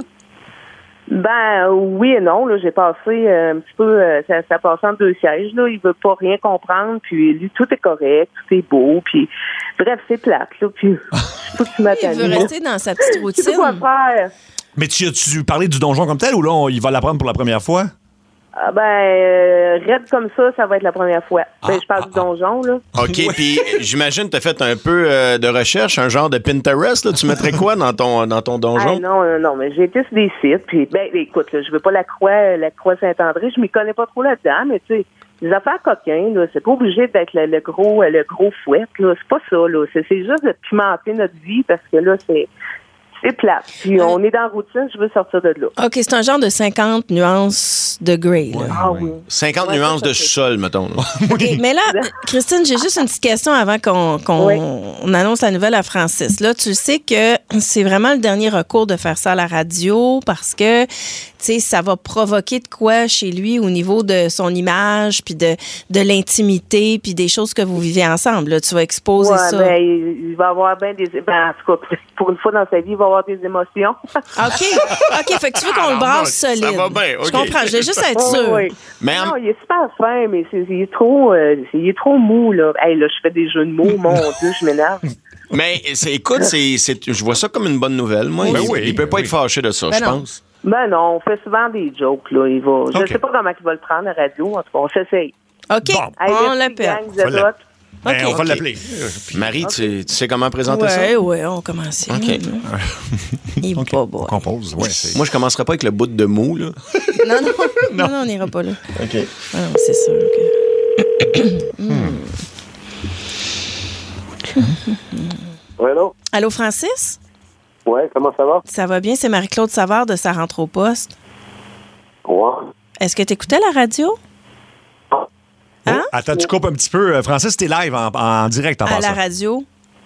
Oui et non, là, j'ai passé un petit peu, ça passé en 2 sièges, là, il veut pas rien comprendre, puis lui, tout est correct, tout est beau, puis bref, c'est plate, là, puis faut que tu m'attendes. Il veut rester dans sa petite routine. Tu sais quoi faire? Mais tu as-tu parlé du donjon comme tel ou là, il va l'apprendre pour la première fois? Raide comme ça va être la première fois. Je parle du donjon, là. OK, puis j'imagine que tu as fait un peu de recherche, un genre de Pinterest, là. Tu mettrais quoi dans ton donjon? Non, mais j'ai été sur des sites, puis écoute, là, je veux pas la croix Saint-André, je m'y connais pas trop là-dedans, mais tu sais, les affaires coquins, là, c'est pas obligé d'être le gros fouet, là, c'est pas ça, là. C'est juste de pimenter notre vie, parce que là, c'est plate. Puis on est dans la routine, je veux sortir de là. OK, c'est un genre de 50 nuances de gray. Là. Ah oui. 50 nuances de sol, mettons. OK, mais là, Christine, j'ai juste une petite question avant qu'on annonce la nouvelle à Francis. Là, tu sais que c'est vraiment le dernier recours de faire ça à la radio parce que, tu sais, ça va provoquer de quoi chez lui au niveau de son image, puis de l'intimité, puis des choses que vous vivez ensemble. Là, tu vas exposer ça. Il va avoir bien des... en tout cas, pour une fois dans sa vie, il va avoir des émotions. OK, fait que tu veux qu'on le brasse solide. Ça va bien, OK. Je comprends, je vais juste être sûre. Oui. Mais non, il est super fin, mais il est trop mou, là. Hey, là, je fais des jeux de mots, mon Dieu, je m'énerve. Mais écoute, je vois ça comme une bonne nouvelle, moi. Il peut pas être fâché de ça, je pense. Non, on fait souvent des jokes, là. Je sais pas comment il va le prendre à la radio, en tout cas, on s'essaye. OK, on l'appelle. On va l'appeler. Marie, tu sais comment présenter ça? Oui, on commence. OK. Il va pas. On compose. Moi, je commencerai pas avec le bout de mou, là. Non, on n'ira pas là. OK. Non, c'est sûr que... Allô? Allô, Francis? Oui, comment ça va? Ça va bien, c'est Marie-Claude Savard de Ça rentre au poste. Ouais. Est-ce que tu écoutais la radio? Hein? Attends, tu coupes un petit peu. Francis, t'es live en direct en À passant. la radio.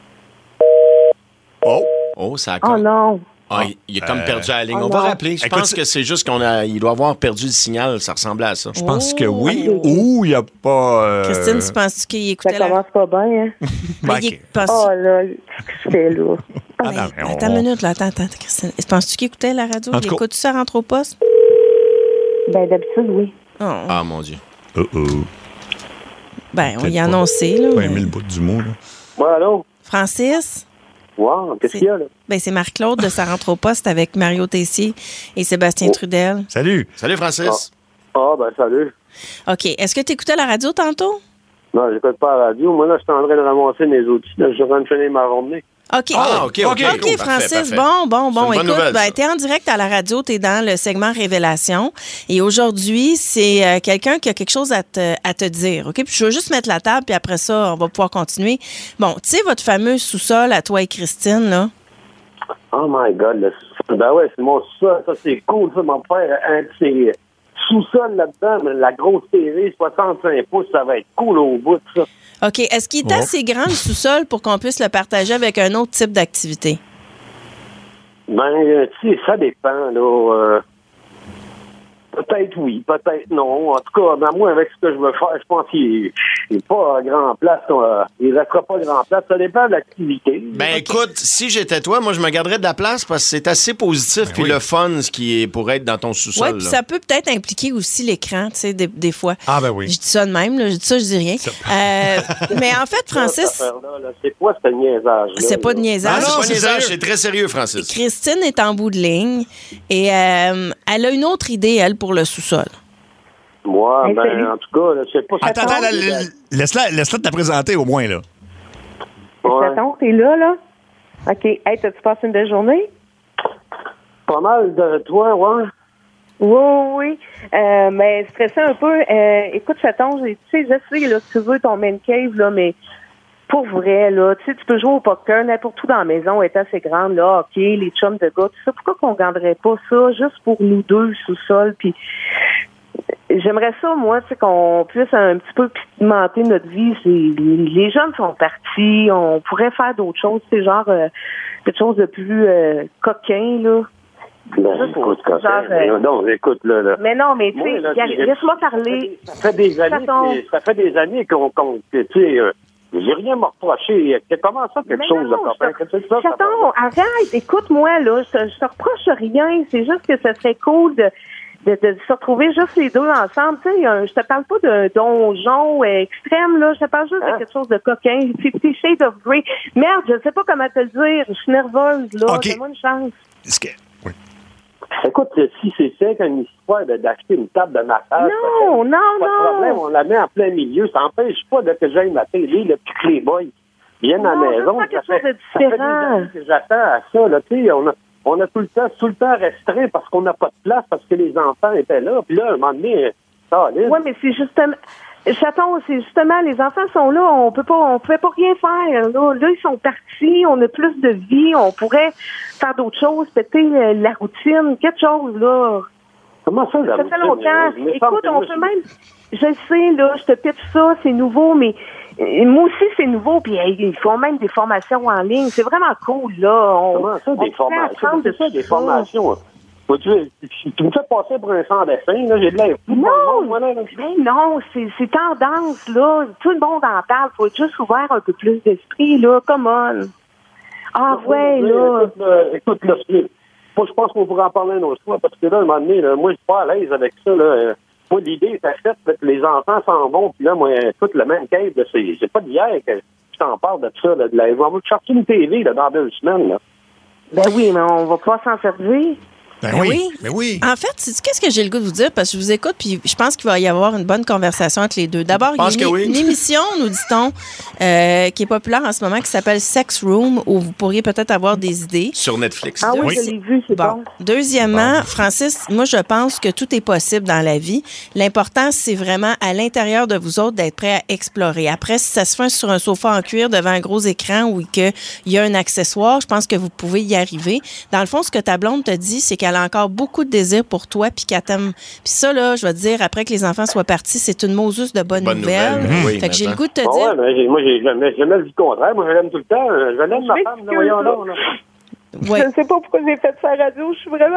Oh, ça a Oh non. Ah, il est comme perdu à la ligne. Oh On va non. rappeler. Je Écoute, pense que c'est juste qu'il doit avoir perdu le signal. Ça ressemblait à ça. Je pense que oui. Ou il n'y a pas... Christine, tu penses qu'il écoutait Ça commence pas bien, hein? Ben, Mais ok. Oh là, qu'est-ce que je fais là? Ah, non, mais Attends une minute, là. Attends, Christine. Penses-tu qu'il écoutait la radio? En Il tout cas- écoute-tu ça rentre au poste? Ben, d'habitude, oui. Oh. Ah, mon Dieu. Ben, on Peut-être y a pas. annoncé, là. Pas aimé le bout du mot, là. Ouais, allô? Francis? Wow, qu'est-ce qu'il y a, là? Ben, c'est Marc-Claude de Ça rentre au poste avec Mario Tessier et Sébastien Trudel. Salut. Salut, Francis. Ben, salut. OK. Est-ce que tu écoutais la radio tantôt? Non, j'écoute pas la radio. Moi, là, je suis en train de ramasser mes outils. Là, je suis en train de finir ma journée. OK. Ah, OK, OK, cool. Francis. Parfait. Bon. C'est une bonne Écoute, nouvelle, ça. t'es en direct à la radio, t'es dans le segment Révélation. Et aujourd'hui, c'est quelqu'un qui a quelque chose à te dire. OK? Puis je vais juste mettre la table, puis après ça, on va pouvoir continuer. Bon, tu sais, votre fameux sous-sol à toi et Christine, là? Oh my God, le sous-sol. Ben ouais, c'est mon sous-sol. Ça, c'est cool, ça, mon père. Un de ses sous-sols là-dedans, mais la grosse télé, 65 pouces, ça va être cool au bout de ça. OK. Est-ce qu'il est assez grand, le sous-sol, pour qu'on puisse le partager avec un autre type d'activité? Ben, tu sais, ça dépend, là. Peut-être oui, peut-être non. En tout cas, ben, moi, avec ce que je veux faire, je pense qu'il n'est pas à grand place. Il ne restera pas à grand place. Ça dépend de l'activité. Ben écoute, si j'étais toi, moi je me garderais de la place parce que c'est assez positif puis le fun ce qui est pour être dans ton sous-sol. Oui, puis là. ça peut peut-être impliquer aussi l'écran, tu sais, des fois. Ah, ben oui. Je dis ça de même, là. Je dis ça, je dis rien. Mais en fait, Francis, Cette affaire-là, là, c'est quoi ce niaisage-là? c'est pas de niaisage. Ah, c'est pas c'est niaisage, sérieux. c'est très sérieux, Francis. Christine est en bout de ligne et elle a une autre idée, elle, pour le sous-sol. Moi, Hey, salut. en tout cas, là, je sais pas. Attends, laisse-la te présenter au moins, là. Ouais. Attends, t'es là? OK. Hey, t'as-tu passé une belle journée? Pas mal de toi, ouais. Oui. Mais stressé un peu. Écoute, Chaton, tu sais, je sais, là, si tu veux ton man cave, là, mais pour vrai, là, tu sais, tu peux jouer au poker, n'importe où dans la maison est assez grande, là, OK, les chums de gars, tout ça. Pourquoi qu'on garderait pas ça juste pour nous deux sous-sol, puis j'aimerais ça, moi, tu sais, qu'on puisse un petit peu pimenter notre vie. Les jeunes sont partis, on pourrait faire d'autres choses, c'est genre quelque chose de plus coquin, là. Ben, écoute, non, écoute, là. Mais non, mais tu Moi, sais, là, laisse-moi parler. Ça fait des années que tu sais, j'ai rien à me reprocher. Comment ça, quelque chose de copain? Chaton, arrête, écoute-moi, là, je te reproche rien. C'est juste que ça serait cool de se retrouver juste les deux ensemble. Tu sais, je te parle pas d'un donjon extrême, là. Je te parle juste de quelque chose de coquin. 50 Shades of Grey. Merde, je sais pas comment te le dire. Je suis nerveuse, là. OK. Donne-moi une chance. Écoute, si c'est ça qu'une histoire d'acheter une table de massage, Non. pas de problème, on la met en plein milieu. Ça n'empêche pas que j'aille ma télé, le petit Playboy vienne à la maison. Ça fait quelque chose de ça fait des différent. années que j'attends à ça, là. Tu sais, on a tout le temps restreint parce qu'on n'a pas de place, parce que les enfants étaient là. Puis là, à un moment donné, ça allait. Oui, mais c'est justement... Chaton, c'est justement, les enfants sont là, on pouvait pas rien faire. Là, ils sont partis, on a plus de vie, on pourrait faire d'autres choses, péter la routine, quelque chose, là. Comment ça, la Ça fait routine? longtemps. Écoute, on peut même... Je sais, là, je te pitche ça, c'est nouveau, mais moi aussi, c'est nouveau, puis ils font même des formations en ligne. C'est vraiment cool, là. Comment ça, des formations? C'est ça, des formations? Tu me fais passer pour un sans-dessin, là, j'ai de l'air fou. Non, c'est tendance, là. Tout le monde en parle. Faut être juste ouvert un peu plus d'esprit, là. Come on. Ah, ouais, là. Écoute, là, moi, je pense qu'on pourrait en parler une autre fois, parce que là, à un moment donné, là, moi, je suis pas à l'aise avec ça, là. Moi, l'idée est faite, que les enfants s'en vont, puis là, moi, écoute, le même cave, c'est pas d'hier que je t'en parle de ça, là. On va te chercher une TV, là, dans 2 semaines, là. Ben oui, mais on va pas s'en servir. Ben oui. Mais oui. En fait, qu'est-ce que j'ai le goût de vous dire? Parce que je vous écoute, puis je pense qu'il va y avoir une bonne conversation entre les deux. D'abord, il y a une émission, nous dit-on, qui est populaire en ce moment, qui s'appelle Sex Room, où vous pourriez peut-être avoir des idées. Sur Netflix. Ah oui, je l'ai vu, c'est bon. Deuxièmement, Francis, moi, je pense que tout est possible dans la vie. L'important, c'est vraiment à l'intérieur de vous autres d'être prêts à explorer. Après, si ça se fait sur un sofa en cuir devant un gros écran ou qu'il y a un accessoire, je pense que vous pouvez y arriver. Dans le fond, ce que ta blonde te dit, c'est qu'elle qu'elle a encore beaucoup de désir pour toi, puis qu'elle t'aime. Puis ça, là, je vais te dire, après que les enfants soient partis, c'est une Moses de bonne nouvelle. Oui, fait que j'ai le goût de te dire... dire... Ouais, moi, j'ai jamais dit le contraire. Moi, je l'aime tout le temps. Je l'aime, ma femme. Voyons donc. Ouais. Je ne sais pas pourquoi j'ai fait ça à la radio. Je suis vraiment...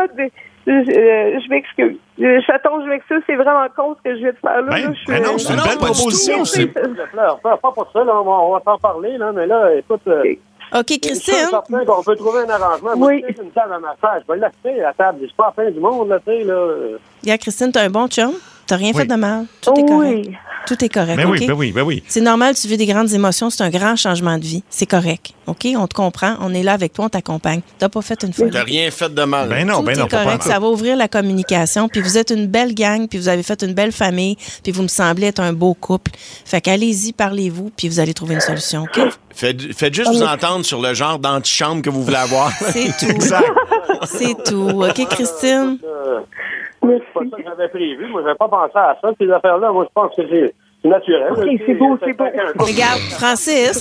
Je m'excuse. Je m'excuse. C'est vraiment con ce que je viens de faire là. Non, c'est une belle proposition. Pas pour ça. Là, on va t'en parler. Là, mais là, écoute... OK, Christine. Je suis certain qu'on peut trouver un arrangement. Oui. Moi, une table à massage. Je vais l'acheter, la table. Je suis pas à la fin du monde, là, tu sais, là. Regarde, Christine, t'as un bon chum. T'as rien fait de mal. Tout est correct. Tout est correct. Ben oui. C'est normal, tu vis des grandes émotions. C'est un grand changement de vie. C'est correct. OK? On te comprend. On est là avec toi. On t'accompagne. T'as pas fait une folie. T'as rien fait de mal. Tout est correct. Ça va ouvrir la communication. Puis vous êtes une belle gang. Puis vous avez fait une belle famille. Puis vous me semblez être un beau couple. Fait qu'allez-y, parlez-vous. Puis vous allez trouver une solution. OK? Faites juste vous entendre sur le genre d'antichambre que vous voulez avoir. C'est tout. C'est tout. OK, Christine? C'est pas ça que j'avais prévu. Moi, j'avais pas pensé à ça. Ces affaires-là, moi, je pense que c'est naturel. OK, c'est beau. Regarde, Francis.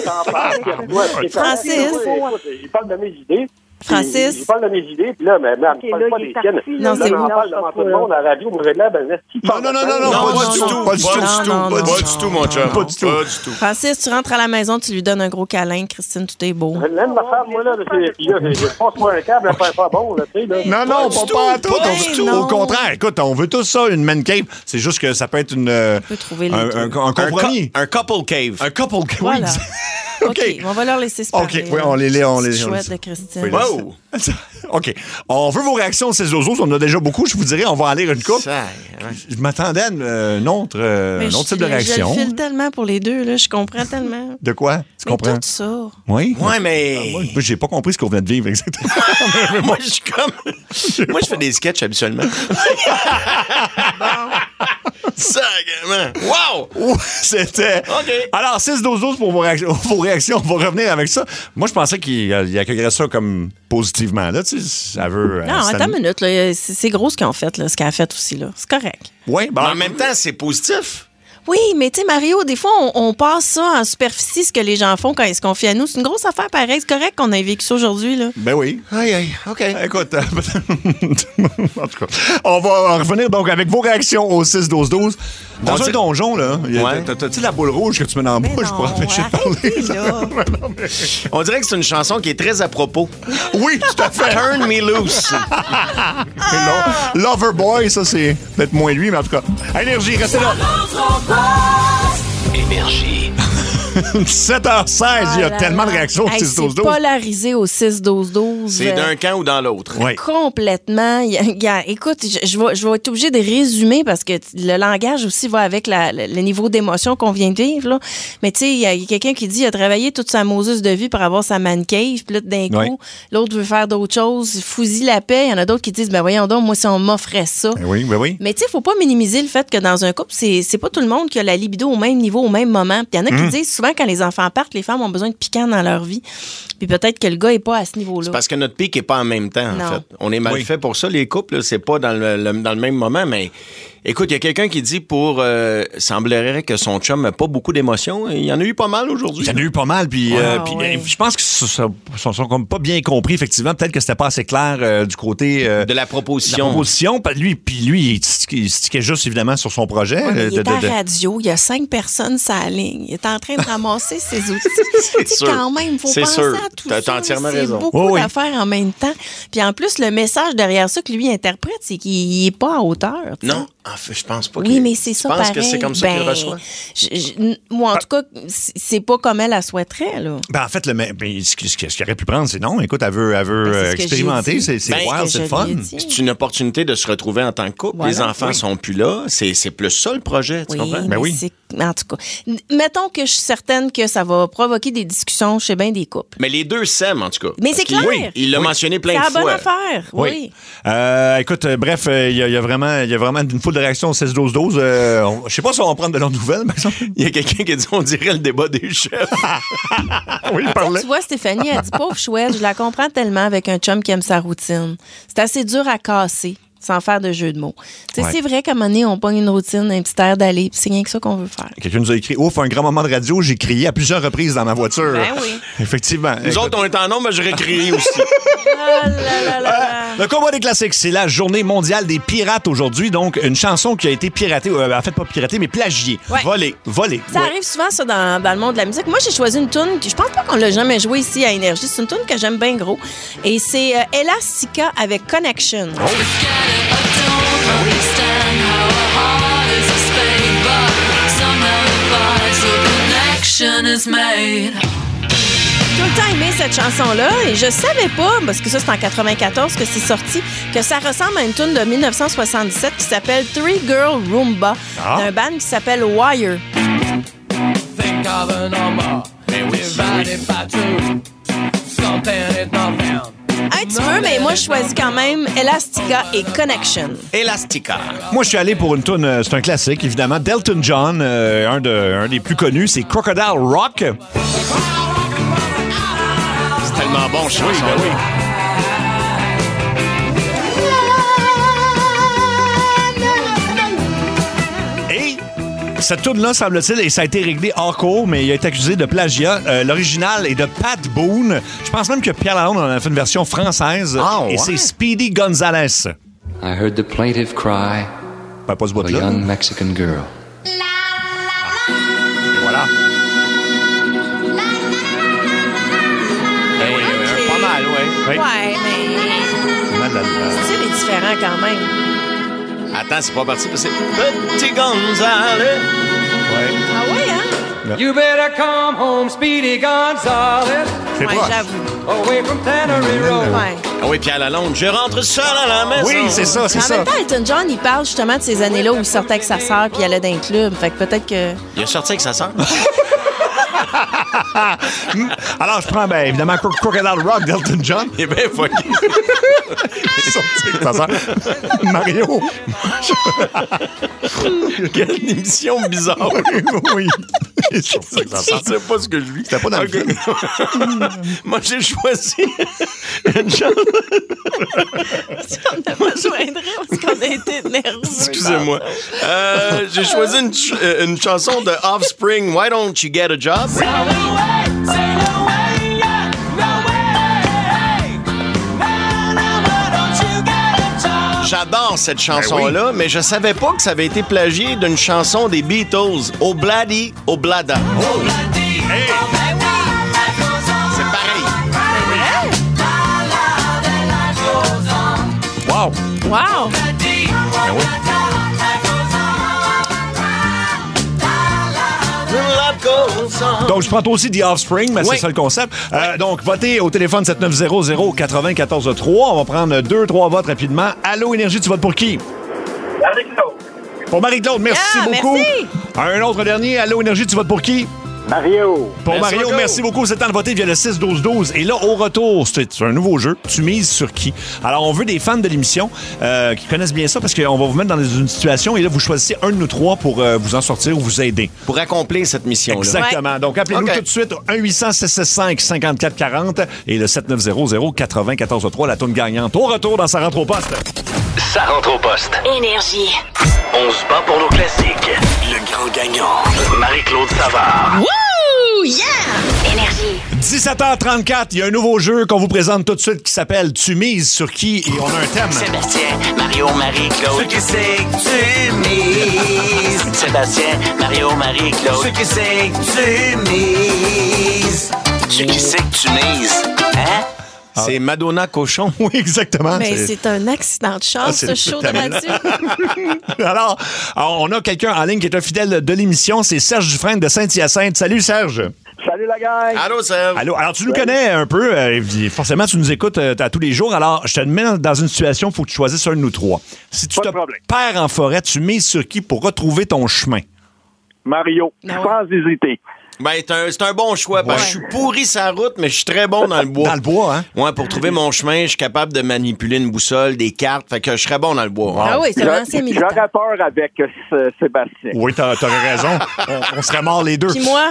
Francis. Il parle de mes idées. Francis. Il parle de mes idées, puis là, mais il ne parle pas des tiennes. Non, c'est bon. Parle devant tout le monde à la radio. Moi, j'ai de l'air d'un esti. Non, pas du tout, mon chum. Pas du tout. Francis, tu rentres à la maison, tu lui donnes un gros câlin. Christine, tout est beau. Je l'aime, ma femme, moi, là. Je passe moi un câble, elle fait pas bon, là, tu sais. Non, pas tout. Au contraire, écoute, on veut tous ça, une man cave. C'est juste que ça peut être un compromis. Un couple cave. Un couple cave, voilà. OK, on va leur laisser se parler. OK, oui, on les chouette de Christine. Wow. OK. On veut vos réactions sur ces oiseaux. On en a déjà beaucoup. Je vous dirais, on va en lire une couple. Je m'attendais à un autre type de réaction. Je le file tellement pour les deux. Là. Je comprends tellement. De quoi? Tu comprends? Tout ça. Oui? Ouais, mais... Moi, j'ai pas compris ce qu'on venait de vivre exactement. Moi, je suis comme... Moi, je fais des sketchs habituellement. Sacrément. Wow! C'était... OK. Alors, 6-12-12 pour vos réactions. On va revenir avec ça. Moi, je pensais qu'il accueillerait ça comme positivement. Là, tu sais, ça veut... Non, attends une minute. Là. C'est gros ce qu'ils ont fait, là, ce qu'elle a fait aussi. Là. C'est correct. Oui, mais en même temps, c'est positif. Oui, mais tu sais, Mario, des fois, on passe ça en superficie, ce que les gens font quand ils se confient à nous. C'est une grosse affaire pareille. C'est correct qu'on ait vécu ça aujourd'hui, là. Ben oui. Aïe, OK. Écoute, en tout cas, on va revenir donc avec vos réactions au 6-12-12. Dans un donjon, là, t'as-tu la boule rouge que tu mets dans la bouche pour empêcher de parler? On dirait que c'est une chanson qui est très à propos. Oui, tout à fait. Turn me loose. Loverboy, ça, c'est peut-être moins lui, mais en tout cas, Énergie, restez là. Énergie. 7h16, il y a tellement de réactions au 6-12-12. C'est polarisé au 6-12-12. C'est d'un camp ou dans l'autre. Oui. Complètement. Écoute, je vais être obligée de résumer parce que le langage aussi va avec le niveau d'émotion qu'on vient de vivre. Là. Mais tu sais, il y a quelqu'un qui dit qu'il a travaillé toute sa Moses de vie pour avoir sa man cave. Puis là, d'un coup, l'autre veut faire d'autres choses. Fousille la paix. Il y en a d'autres qui disent, ben voyons donc, moi, si on m'offrait ça. Ben oui. Mais tu sais, il ne faut pas minimiser le fait que dans un couple, c'est pas tout le monde qui a la libido au même niveau, au même moment. Puis il y en a qui disent, souvent, quand les enfants partent, les femmes ont besoin de piquant dans leur vie. Puis peut-être que le gars n'est pas à ce niveau-là. C'est parce que notre pic n'est pas en même temps, en fait. On est mal fait pour ça, les couples. C'est pas dans le même moment, mais... Écoute, il y a quelqu'un qui dit semblerait que son chum n'a pas beaucoup d'émotions. Il y en a eu pas mal aujourd'hui. Il y en a eu pas mal, puis je pense que sont comme pas bien compris, effectivement. Peut-être que c'était pas assez clair du côté... de la proposition. Lui, il stickait juste, évidemment, sur son projet. Ouais, il est à radio, il y a 5 personnes sur la ligne. Il est en train de ramasser ses outils. C'est sûr. Quand même, il faut penser à tout ça. T'as entièrement raison. C'est beaucoup d'affaires en même temps. Puis en plus, le message derrière ça que lui interprète, c'est qu'il n'est pas à hauteur. Non. En fait, je pense pas Oui, mais c'est ça, pareil. Je pense que c'est comme ça qu'il reçoit. Moi, en tout cas, c'est pas comme elle souhaiterait, là. Ben, en fait, ce qu'il aurait pu prendre, c'est non. Écoute, elle veut expérimenter. C'est wild, c'est fun. C'est une opportunité de se retrouver en tant que couple. Voilà. Les enfants sont plus là. C'est plus ça, le projet. Tu comprends? Ben oui. En tout cas, mettons que je suis certaine que ça va provoquer des discussions chez bien des couples. Mais les deux s'aiment, en tout cas. Mais c'est clair. Il l'a mentionné plein de fois. C'est la bonne affaire. Oui. Écoute, bref, il y a vraiment une foule de réactions au 16-12-12. Je sais pas si on va prendre de leurs nouvelles, par exemple. Il y a quelqu'un qui a dit on dirait le débat des chefs. Oui, il parlait. Tu vois, Stéphanie a dit pauvre chouette, je la comprends tellement avec un chum qui aime sa routine. C'est assez dur à casser. sans faire de jeu de mots. Tu sais, Ouais. c'est vrai qu'à un moment donné, on pogne une routine, un petit air d'aller, puis c'est rien que ça qu'on veut faire. Quelqu'un nous a écrit, ouf, un grand moment de radio, j'ai crié à plusieurs reprises dans ma voiture. Ben oui. Effectivement. Nous autres, on est en nombre, mais j'aurais crié aussi. Ah là là là. Le combat des classiques, c'est la journée mondiale des pirates aujourd'hui. Donc, une chanson qui a été piratée, en fait, pas piratée, mais plagiée. Ouais. Volée. Ça Ouais. arrive souvent, ça, dans le monde de la musique. Moi, j'ai choisi une tune que je pense pas qu'on l'a jamais jouée ici à Énergie. C'est une tune que j'aime bien gros. Et c'est Elastica avec Connection. Tout le temps aimé cette chanson-là et je savais pas, parce que ça c'est en 94 que c'est sorti, que ça ressemble à une tune de 1977 qui s'appelle Three Girl Roomba d'un band qui s'appelle Wire. Think of a number divided by two. Something is not found. Un petit peu, mais moi je choisis quand même Elastica et Connection. Elastica. Moi, je suis allé pour une tune, c'est un classique, évidemment. Delton John, un des plus connus, c'est Crocodile Rock. C'est tellement bon, je Oui, ben oui. Et cette tune-là, semble-t-il, et ça a été réglé hors cours, mais il a été accusé de plagiat. L'original est de Pat Boone. Je pense même que Pierre Lalonde en a fait une version française. Et c'est Speedy Gonzales. I heard the plaintive cry pas ce of a bout-là. young Mexican girl. Et voilà. Pas mal, ouais. Oui. Ouais, mais le style est différent quand même. Attends, c'est pas parti, parce que c'est Petit Gonzales. Ah ouais, hein? You better come home, Speedy Gonzales. C'est Ouais, proche. j'avoue. Away from Tannery Road. Ouais. Ah oui, Pierre Lalonde, je rentre seul à la maison. Oui, c'est ça, c'est En ça. même temps, Elton John, il parle justement de ces années-là où il sortait avec sa sœur puis il allait dans un club. Fait que peut-être que... Il a sorti avec sa sœur. Alors, je prends, bien évidemment, Crocodile Rock d'Elton John. Il est bien fucké. C'est ça. Mario. Quelle émission bizarre. Oui. Je sais pas ce que je vis. C'était pas dans le film. Moi, j'ai choisi une chanson. On n'a pas joindre parce qu'on a été nerveux. Excusez-moi. J'ai choisi une chanson de Offspring, Why Don't You Get a Job? J'adore cette chanson-là, mais je savais pas que ça avait été plagié d'une chanson des Beatles, Obladi Oblada. C'est pareil. Wow. Wow! Donc, je prends aussi The Offspring, mais c'est ça le concept. Donc, votez au téléphone 7900-943. On va prendre 2-3 votes rapidement. Allô, Énergie, tu votes pour qui? Marie-Claude. Pour Marie-Claude, merci beaucoup. Merci. Un autre dernier. Allô, Énergie, tu votes pour qui? Mario. Pour Merci Mario, beaucoup. merci beaucoup. C'est le temps de voter via le 6-12-12. Et là, au retour, c'est un nouveau jeu. Tu mises sur qui? Alors, on veut des fans de l'émission qui connaissent bien ça parce qu'on va vous mettre dans une situation et là, vous choisissez un de nous trois pour vous en sortir ou vous aider. Pour accomplir cette mission-là. Exactement. Donc, appelez-nous tout de suite au 1-800-665-5440 et le 7900-943, la tourne gagnante. Au retour dans Sa rentre au poste. Ça rentre au poste. Énergie. On se bat pour nos classiques. Le grand gagnant, Marie-Claude Savard. Wouh! Yeah! Énergie. 17h34, il y a un nouveau jeu qu'on vous présente tout de suite qui s'appelle Tu mises sur qui et on a un thème. Sébastien, Mario, Marie-Claude. Ce qui c'est que tu mises. Sébastien, Mario, Marie-Claude. Ce qui c'est que tu mises. Ce qui c'est que tu mises. Hein? C'est Madonna Cochon. Oui, exactement. Mais c'est un accident de chance, ce show de radio. Alors, on a quelqu'un en ligne qui est un fidèle de l'émission, c'est Serge Dufresne de Saint-Hyacinthe. Salut Serge. Salut la gang. Allô, Serge. Allô. Alors, tu nous connais un peu, forcément, tu nous écoutes à tous les jours. Alors, je te mets dans une situation, il faut que tu choisisses un de nous trois. Si tu te perds en forêt, tu mises sur qui pour retrouver ton chemin? Mario. Sans hésiter. Ben, c'est un bon choix. Parce que je suis pourri sur la route, mais je suis très bon dans le bois. Dans le bois, hein? Ouais, pour trouver mon chemin, je suis capable de manipuler une boussole, des cartes. Fait que je serais bon dans le bois. Ah oui, c'est un ancien militant. J'aurais peur avec Sébastien. Oui, t'aurais raison. On serait morts les deux. Puis moi?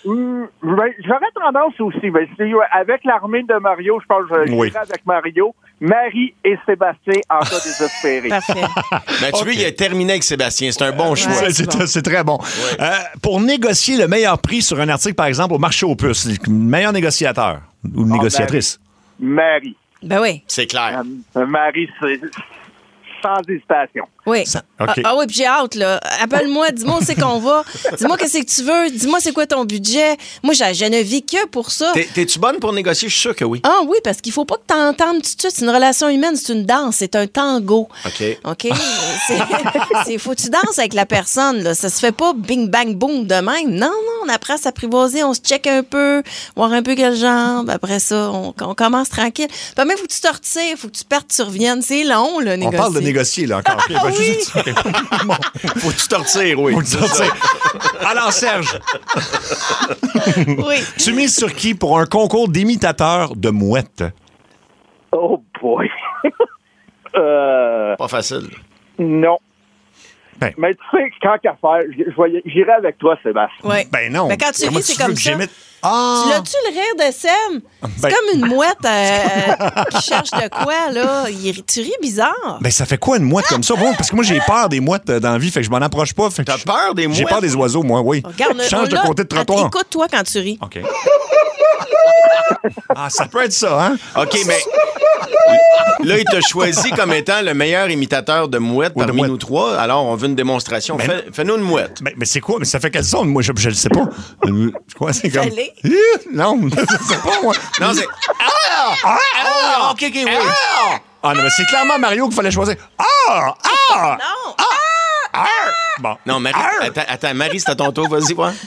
J'aurais tendance aussi, avec l'armée de Mario, je pense que j'irais avec Mario. Marie et Sébastien en cas désespéré. Parfait. Ben, tu vois, il a terminé avec Sébastien. C'est un bon choix. Ouais, c'est très bon. Ouais. Pour négocier le meilleur prix sur un article, par exemple, au marché aux puces, le meilleur négociateur ou négociatrice? Marie. Ben oui. C'est clair. Marie, c'est sans hésitation. Oui. OK. Ah oui, puis j'ai hâte, là. Appelle-moi, dis-moi où c'est qu'on va. Dis-moi qu'est-ce que tu veux. Dis-moi c'est quoi ton budget. Moi, je ne vis que pour ça. T'es-tu bonne pour négocier? Je suis sûr que oui. Ah oui, parce qu'il faut pas que t'entendes tout de suite. C'est une relation humaine, c'est une danse, c'est un tango. OK. Faut que tu danses avec la personne, là. Ça se fait pas bing, bang, boom de même. Non, on apprend à s'apprivoiser, on se check un peu, voir un peu quelle jambe. Après ça, on commence tranquille. Puis même, faut que tu te retires, faut que tu partes, tu reviennes. C'est long, là, négocier. On parle de négocier, là, encore. Oui. Bon. Faut que tu te retires, oui. Faut que tu te retires. Alors, Serge. Oui. Tu mises sur qui pour un concours d'imitateurs de mouettes? Oh boy. Pas facile. Non. Ben. Mais tu sais, quand qu'à faire, j'irai avec toi, Sébastien. Oui. Ben non. Mais quand tu ris, c'est comme ça. Ah! Tu l'as-tu le rire de Sam? C'est Ben. comme une mouette qui cherche de quoi, là. Tu ris bizarre. Ben, ça fait quoi une mouette comme ça? Bon, parce que moi, j'ai peur des mouettes dans la vie, fait que je m'en approche pas. T'as peur des mouettes? J'ai peur des oiseaux, moi, oui. Regarde, Change de côté de trottoir. Écoute-toi quand tu ris. OK. Ah, ça peut être ça, hein? OK, mais là, il t'a choisi comme étant le meilleur imitateur de mouette parmi nous trois. Alors, on veut une démonstration. Ben, Fais-nous une mouette. Mais c'est quoi? Mais ça fait quel son? Moi, je le sais pas. Quoi, c'est comme... Fallait. Non, je sais pas, moi. Non, c'est... OK, oui. Ah, non, mais c'est clairement Mario qu'il fallait choisir. Non. Bon. Non, Marie, attends, Marie, c'est à ton tour. Vas-y, voir.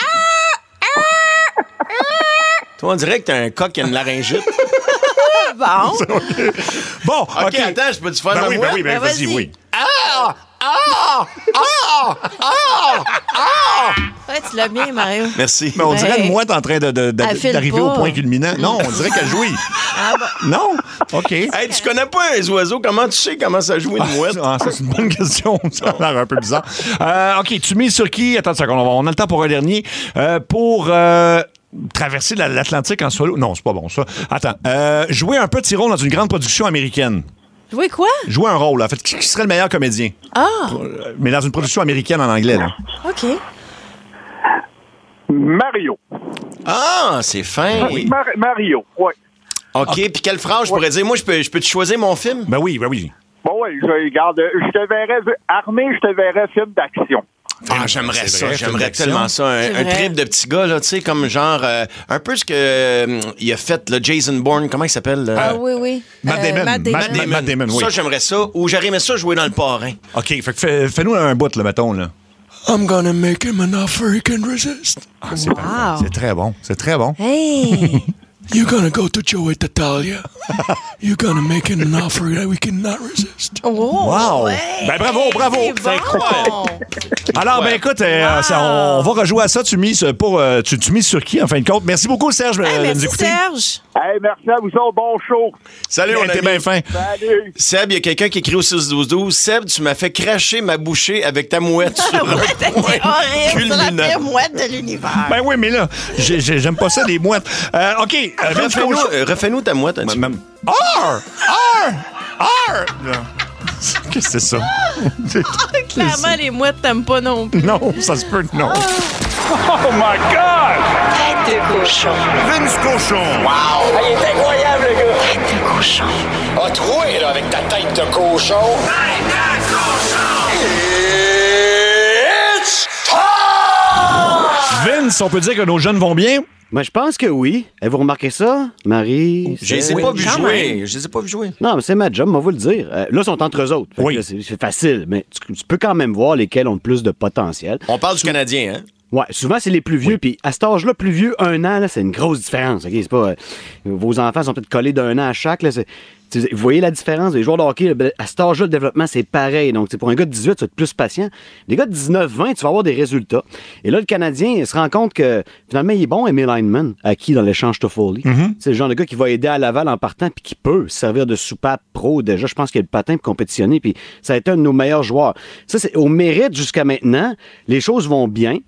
Toi, on dirait que t'as un coq qui a une laryngite. Bon. Bon, OK, attends, je peux-tu faire ma mouette? Oui, vas-y, oui. Ouais, tu l'as bien, Mario. Merci. Mais on dirait une mouette en train d'arriver au point culminant. Non, on dirait qu'elle jouit. Non? OK. Hey, tu connais pas les oiseaux. Comment tu sais comment ça joue une mouette? Ça, c'est une bonne question. Ça a l'air un peu bizarre. OK, tu mises sur qui? Attends une seconde, on a le temps pour un dernier. Pour... traverser l'Atlantique en solo. Non, c'est pas bon, ça. Attends. Jouer un petit rôle dans une grande production américaine. Jouer quoi? Jouer un rôle, en fait. Qui serait le meilleur comédien? Mais dans une production américaine en anglais, là. OK. Mario. Ah, c'est fin. Oui. Mario, oui. OK, puis quelle phrase je pourrais dire? Moi, je peux te choisir mon film? Ben oui. Bon, oui, je te verrais, armé, je te verrais film d'action. Ah, j'aimerais ça. vrai, J'aimerais tellement ça. Un trip de petit gars, là, tu sais, comme genre, un peu ce que il a fait, le Jason Bourne, comment il s'appelle? Oui. Matt Damon, oui. Ça, j'aimerais ça. Ou j'aurais aimé ça jouer dans Le Parrain. OK, fait que fais-nous un bout, là, mettons, là. I'm gonna make him an offer he can resist. Ah, c'est très bon. C'est très bon. Hey! You're gonna go to Joey Tatalia. You're gonna make him an offer that we cannot resist. Wow! Ouais. Ben bravo! C'est incroyable. Alors, ben écoute, on va rejouer à ça. Tu mises sur qui, en fin de compte? Merci beaucoup, Serge, de nous écouter. Serge. Hey, merci à vous, bon show. Salut, on était bien fin. Salut. Seb, il y a quelqu'un qui écrit au 6-12-12. Seb, tu m'as fait cracher ma bouchée avec ta mouette sur un point horrible, c'est la pire culminant. mouette de l'univers. Ben oui, mais là, j'aime pas ça, les mouettes. OK. Refais-nous ta mouette. Qu'est-ce que c'est ça? Clairement, les mouettes t'aiment pas non plus. Non, ça se peut, non. Oh my God! Tête de cochon. Vince Cochon. Wow! Il est incroyable, le gars! Tête de cochon. A troué, là, avec ta tête de cochon. Tête de cochon! It's time! Vince, on peut dire que nos jeunes vont bien? Ben, je pense que oui. Avez-vous remarqué ça? Marie? Je les ai pas vus jouer. Je les ai pas vus jouer. Non, mais c'est ma job, moi, vous le dire. Là, ils sont entre eux autres. Oui. Là, c'est facile, mais tu peux quand même voir lesquels ont le plus de potentiel. On parle du Canadien, hein? Ouais, souvent, c'est les plus vieux. Puis à cet âge-là, plus vieux, 1 an, là, c'est une grosse différence. OK? C'est pas, vos enfants sont peut-être collés d'1 an à chaque. Là, vous voyez la différence? Les joueurs de hockey, à cet âge-là, le développement, c'est pareil. Donc, pour un gars de 18, tu vas être plus patient. Les gars de 19-20, tu vas avoir des résultats. Et là, le Canadien, il se rend compte que, finalement, il est bon, Emil Heinemann, acquis dans l'échange Toffoli. C'est le genre de gars qui va aider à Laval en partant puis qui peut servir de soupape pro. Déjà, je pense qu'il a le patin pour compétitionner. Puis ça a été un de nos meilleurs joueurs. Ça, c'est au mérite jusqu'à maintenant. Les choses vont bien.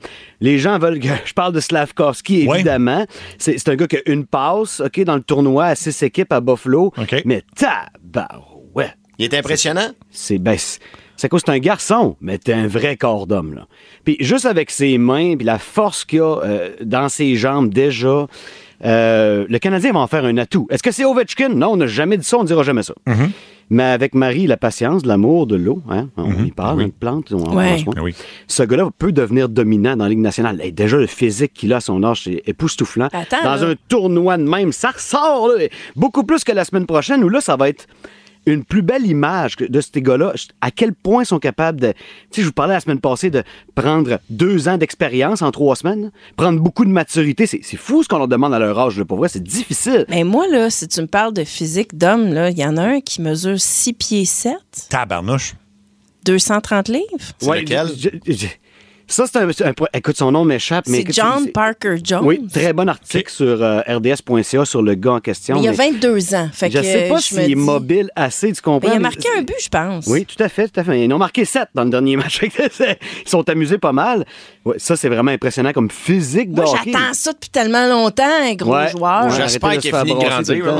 Les gens veulent que je parle de Slavkovski, évidemment. C'est un gars qui a une passe, OK, dans le tournoi à 6 équipes à Buffalo. Mais tabarouette. Il est impressionnant? C'est c'est un garçon, mais t'es un vrai corps d'homme, là. Puis juste avec ses mains, puis la force qu'il a dans ses jambes déjà, le Canadien va en faire un atout. Est-ce que c'est Ovechkin? Non, on n'a jamais dit ça, on ne dira jamais ça. Mais avec Marie, la patience, de l'amour, de l'eau, hein, on y parle, une plante, ce gars-là peut devenir dominant dans la Ligue nationale. Et déjà, le physique qu'il a à son âge, c'est époustouflant. Dans un tournoi de même, ça ressort là, beaucoup plus que la semaine prochaine, où là, ça va être une plus belle image de ces gars-là, à quel point ils sont capables de... Tu sais, je vous parlais la semaine passée de prendre 2 ans d'expérience en 3 semaines, prendre beaucoup de maturité. C'est fou ce qu'on leur demande à leur âge, là, pour vrai, c'est difficile. Mais moi, là, si tu me parles de physique d'homme, là, il y en a un qui mesure 6 pieds 7. Tabarnouche. 230 livres. C'est lequel? Ça, c'est un... Écoute, son nom m'échappe. C'est John Parker Jones. Oui, très bon article sur rds.ca sur le gars en question. Mais il a 22 ans. Fait je ne sais pas s'il est mobile assez, tu comprends? Mais il a marqué un but, je pense. Oui, tout à fait. Ils ont marqué 7 dans le dernier match. Ils sont amusés pas mal. Ouais, ça, c'est vraiment impressionnant comme physique de hockey. J'attends ça depuis tellement longtemps, un gros joueur. J'espère qu'il a fini de grandir.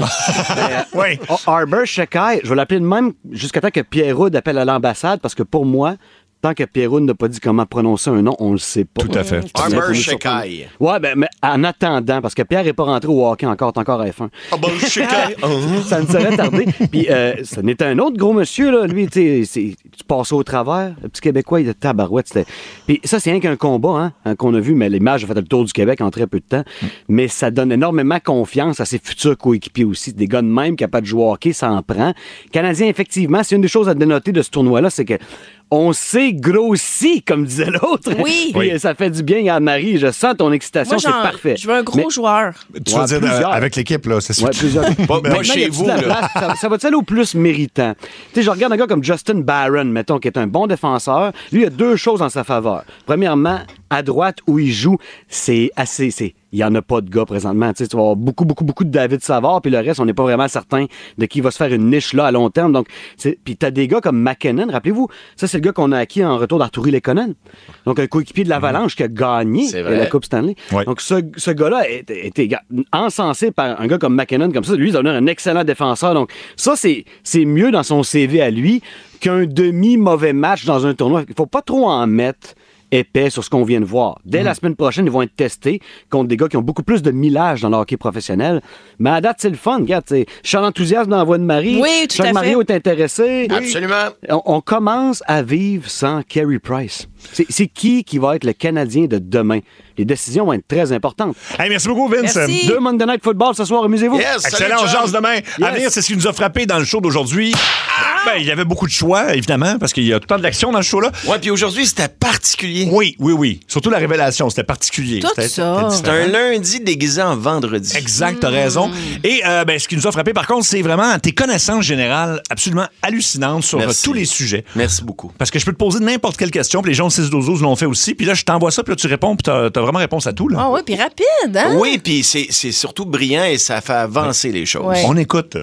Arbor Shekai, je vais l'appeler de même jusqu'à temps que Pierre Houd appelle à l'ambassade, parce que pour moi, tant que Pierre Houd n'a pas dit comment prononcer un nom, on le sait pas. Tout à fait. Arbor Shekai. Ouais, mais en attendant, parce que Pierre n'est pas rentré au hockey encore, t'es encore à F1. Arbor Shekai. Ça ne serait tardé. Puis, ça n'était un autre gros monsieur, là. Lui, tu passais au travers. Le petit Québécois, il était tabarouette. Puis ça, c'est rien qu'un combat, hein, qu'on a vu, mais l'image a fait le tour du Québec en très peu de temps. Mais ça donne énormément confiance à ses futurs coéquipiers aussi. Des gars de même capables de jouer au hockey, ça en prend. Canadien, effectivement, c'est une des choses à dénoter de ce tournoi-là, c'est que on s'est grossi, comme disait l'autre. Oui. Puis ça fait du bien à Marie. Je sens ton excitation, c'est parfait. Je veux un gros joueur. Tu veux dire avec l'équipe, là, c'est sûr. Ouais, plusieurs. Pas chez vous, là. Ça va-tu aller au plus méritant? Tu sais, je regarde un gars comme Justin Barron, mettons, qui est un bon défenseur. Lui, il a 2 choses en sa faveur. Premièrement, à droite, où il joue, c'est assez... Il n'y en a pas de gars présentement. Tu vas avoir beaucoup de David Savard, puis le reste, on n'est pas vraiment certain de qui va se faire une niche là à long terme. Donc, puis tu as des gars comme McKinnon, rappelez-vous, ça, c'est le gars qu'on a acquis en retour d'Arturi Lekonen. Donc, un coéquipier de l'Avalanche qui a gagné la Coupe Stanley. Ouais. Donc, ce gars-là était encensé par un gars comme McKinnon, comme ça. Lui, il va devenir un excellent défenseur. Donc, ça, c'est mieux dans son CV à lui qu'un demi-mauvais match dans un tournoi. Il ne faut pas trop en mettre épais sur ce qu'on vient de voir. Dès la semaine prochaine, ils vont être testés contre des gars qui ont beaucoup plus de millage dans le hockey professionnel. Mais à date, c'est le fun. Regarde, je suis en enthousiasme dans la voix de Marie. Oui, tout à fait. Mario est intéressé. Oui. Absolument. On commence à vivre sans Carey Price. C'est qui va être le Canadien de demain? Les décisions vont être très importantes. Hey, merci beaucoup, Vince. Merci. 2 Monday Night Football ce soir, amusez-vous. Yes, excellent, on jase demain. À venir, c'est ce qui nous a frappé dans le show d'aujourd'hui. Ben, il y avait beaucoup de choix, évidemment, parce qu'il y a tout le temps de l'action dans le show-là. Ouais, puis aujourd'hui, c'était particulier. Oui. Surtout la révélation, c'était particulier. C'était un lundi déguisé en vendredi. Exact, t'as raison. Et ce qui nous a frappé, par contre, c'est vraiment tes connaissances générales absolument hallucinantes sur tous les sujets. Merci beaucoup. Parce que je peux te poser n'importe quelle question, puis les gens de 6-12-12 l'ont fait aussi, puis là, je t'envoie ça, puis là, tu réponds, puis t'as vraiment réponse à tout, là. Ah oui, puis rapide, hein? Oui, puis c'est surtout brillant et ça fait avancer les choses. Ouais. On écoute.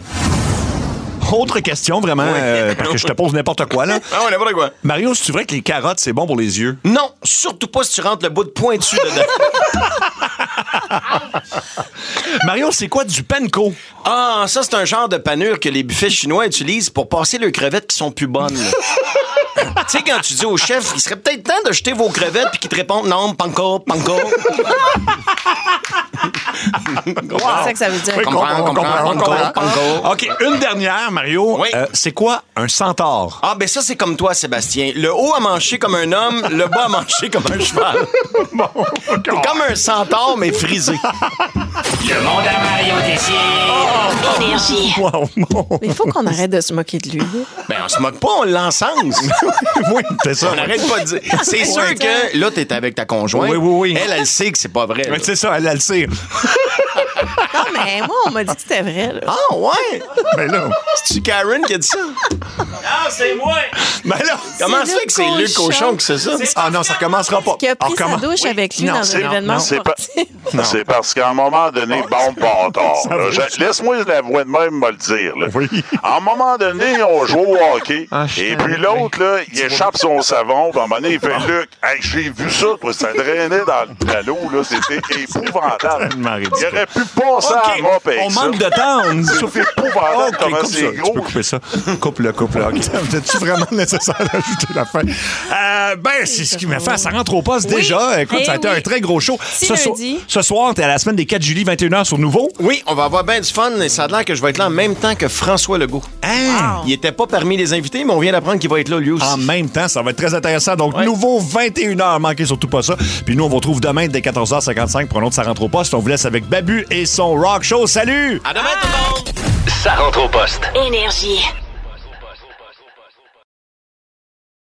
Autre question, vraiment, parce que je te pose n'importe quoi, là. Ah ouais, n'importe quoi. Mario, c'est vrai que les carottes, c'est bon pour les yeux? Non, surtout pas si tu rentres le bout de pointu dedans. Mario, c'est quoi du panko? Ah, ça, c'est un genre de panure que les buffets chinois utilisent pour passer leurs crevettes qui sont plus bonnes. Tu sais, quand tu dis au chef, il serait peut-être temps de jeter vos crevettes puis qu'il te répond non, panko. C'est ça que ça veut dire. Oui, comprends. OK, une dernière, Mario. Oui. C'est quoi un centaure? Ah, ben ça, c'est comme toi, Sébastien. Le haut a mangé comme un homme, le bas a mangé comme un cheval. T'es comme un centaure, mais frisé. Le monde à Mario Tessier. Énergie. Mais il faut qu'on arrête de se moquer de lui. Ben, on se moque pas, on l'encense. Oui, c'est ça. On arrête pas de dire. C'est sûr que là, t'es avec ta conjointe. Oui. Elle sait que c'est pas vrai. C'est ça, elle le sait. Non, mais moi, on m'a dit que c'était vrai. Là. Ah, ouais? Ben là. C'est-tu Karen qui a dit ça? Non, c'est moi. Ben là, comment ça fait que c'est Luc Cochon qui sait ça? Ah non, ça recommencera pas. Qui a pris sa douche avec lui dans un événement sportif. C'est parce qu'à un moment donné, bon bâtard. Laisse-moi la voix de même me le dire. Là. Oui. À un moment donné, on joue au hockey. Et puis l'autre, là, il échappe son savon. Puis à un moment donné, il fait Luc, hey, j'ai vu ça, toi, ça drainait dans l'eau. Là, c'était épouvantable. Il aurait pu passer à mop avec on ça. manque de temps. C'est épouvantable comment c'est gros. Tu peux couper ça. Coupe-le. Est-tu vraiment nécessaire d'ajouter la fin? Ben, c'est ce qui m'a fait. Ça rentre au poste déjà. Écoute, ça a été un très gros show. Ce soir, t'es à la semaine des 4 juillet, 21h sur Nouveau. Oui, on va avoir bien du fun et ça a l'air que je vais être là en même temps que François Legault. Hein? Il était pas parmi les invités, mais on vient d'apprendre qu'il va être là lui aussi. En même temps, ça va être très intéressant. Donc, Nouveau, 21h, manquez surtout pas ça. Puis nous, on vous retrouve demain dès 14h55 pour un autre Ça rentre au poste. On vous laisse avec Babu et son rock show. Salut! À demain tout le monde! Ça rentre au poste. Énergie.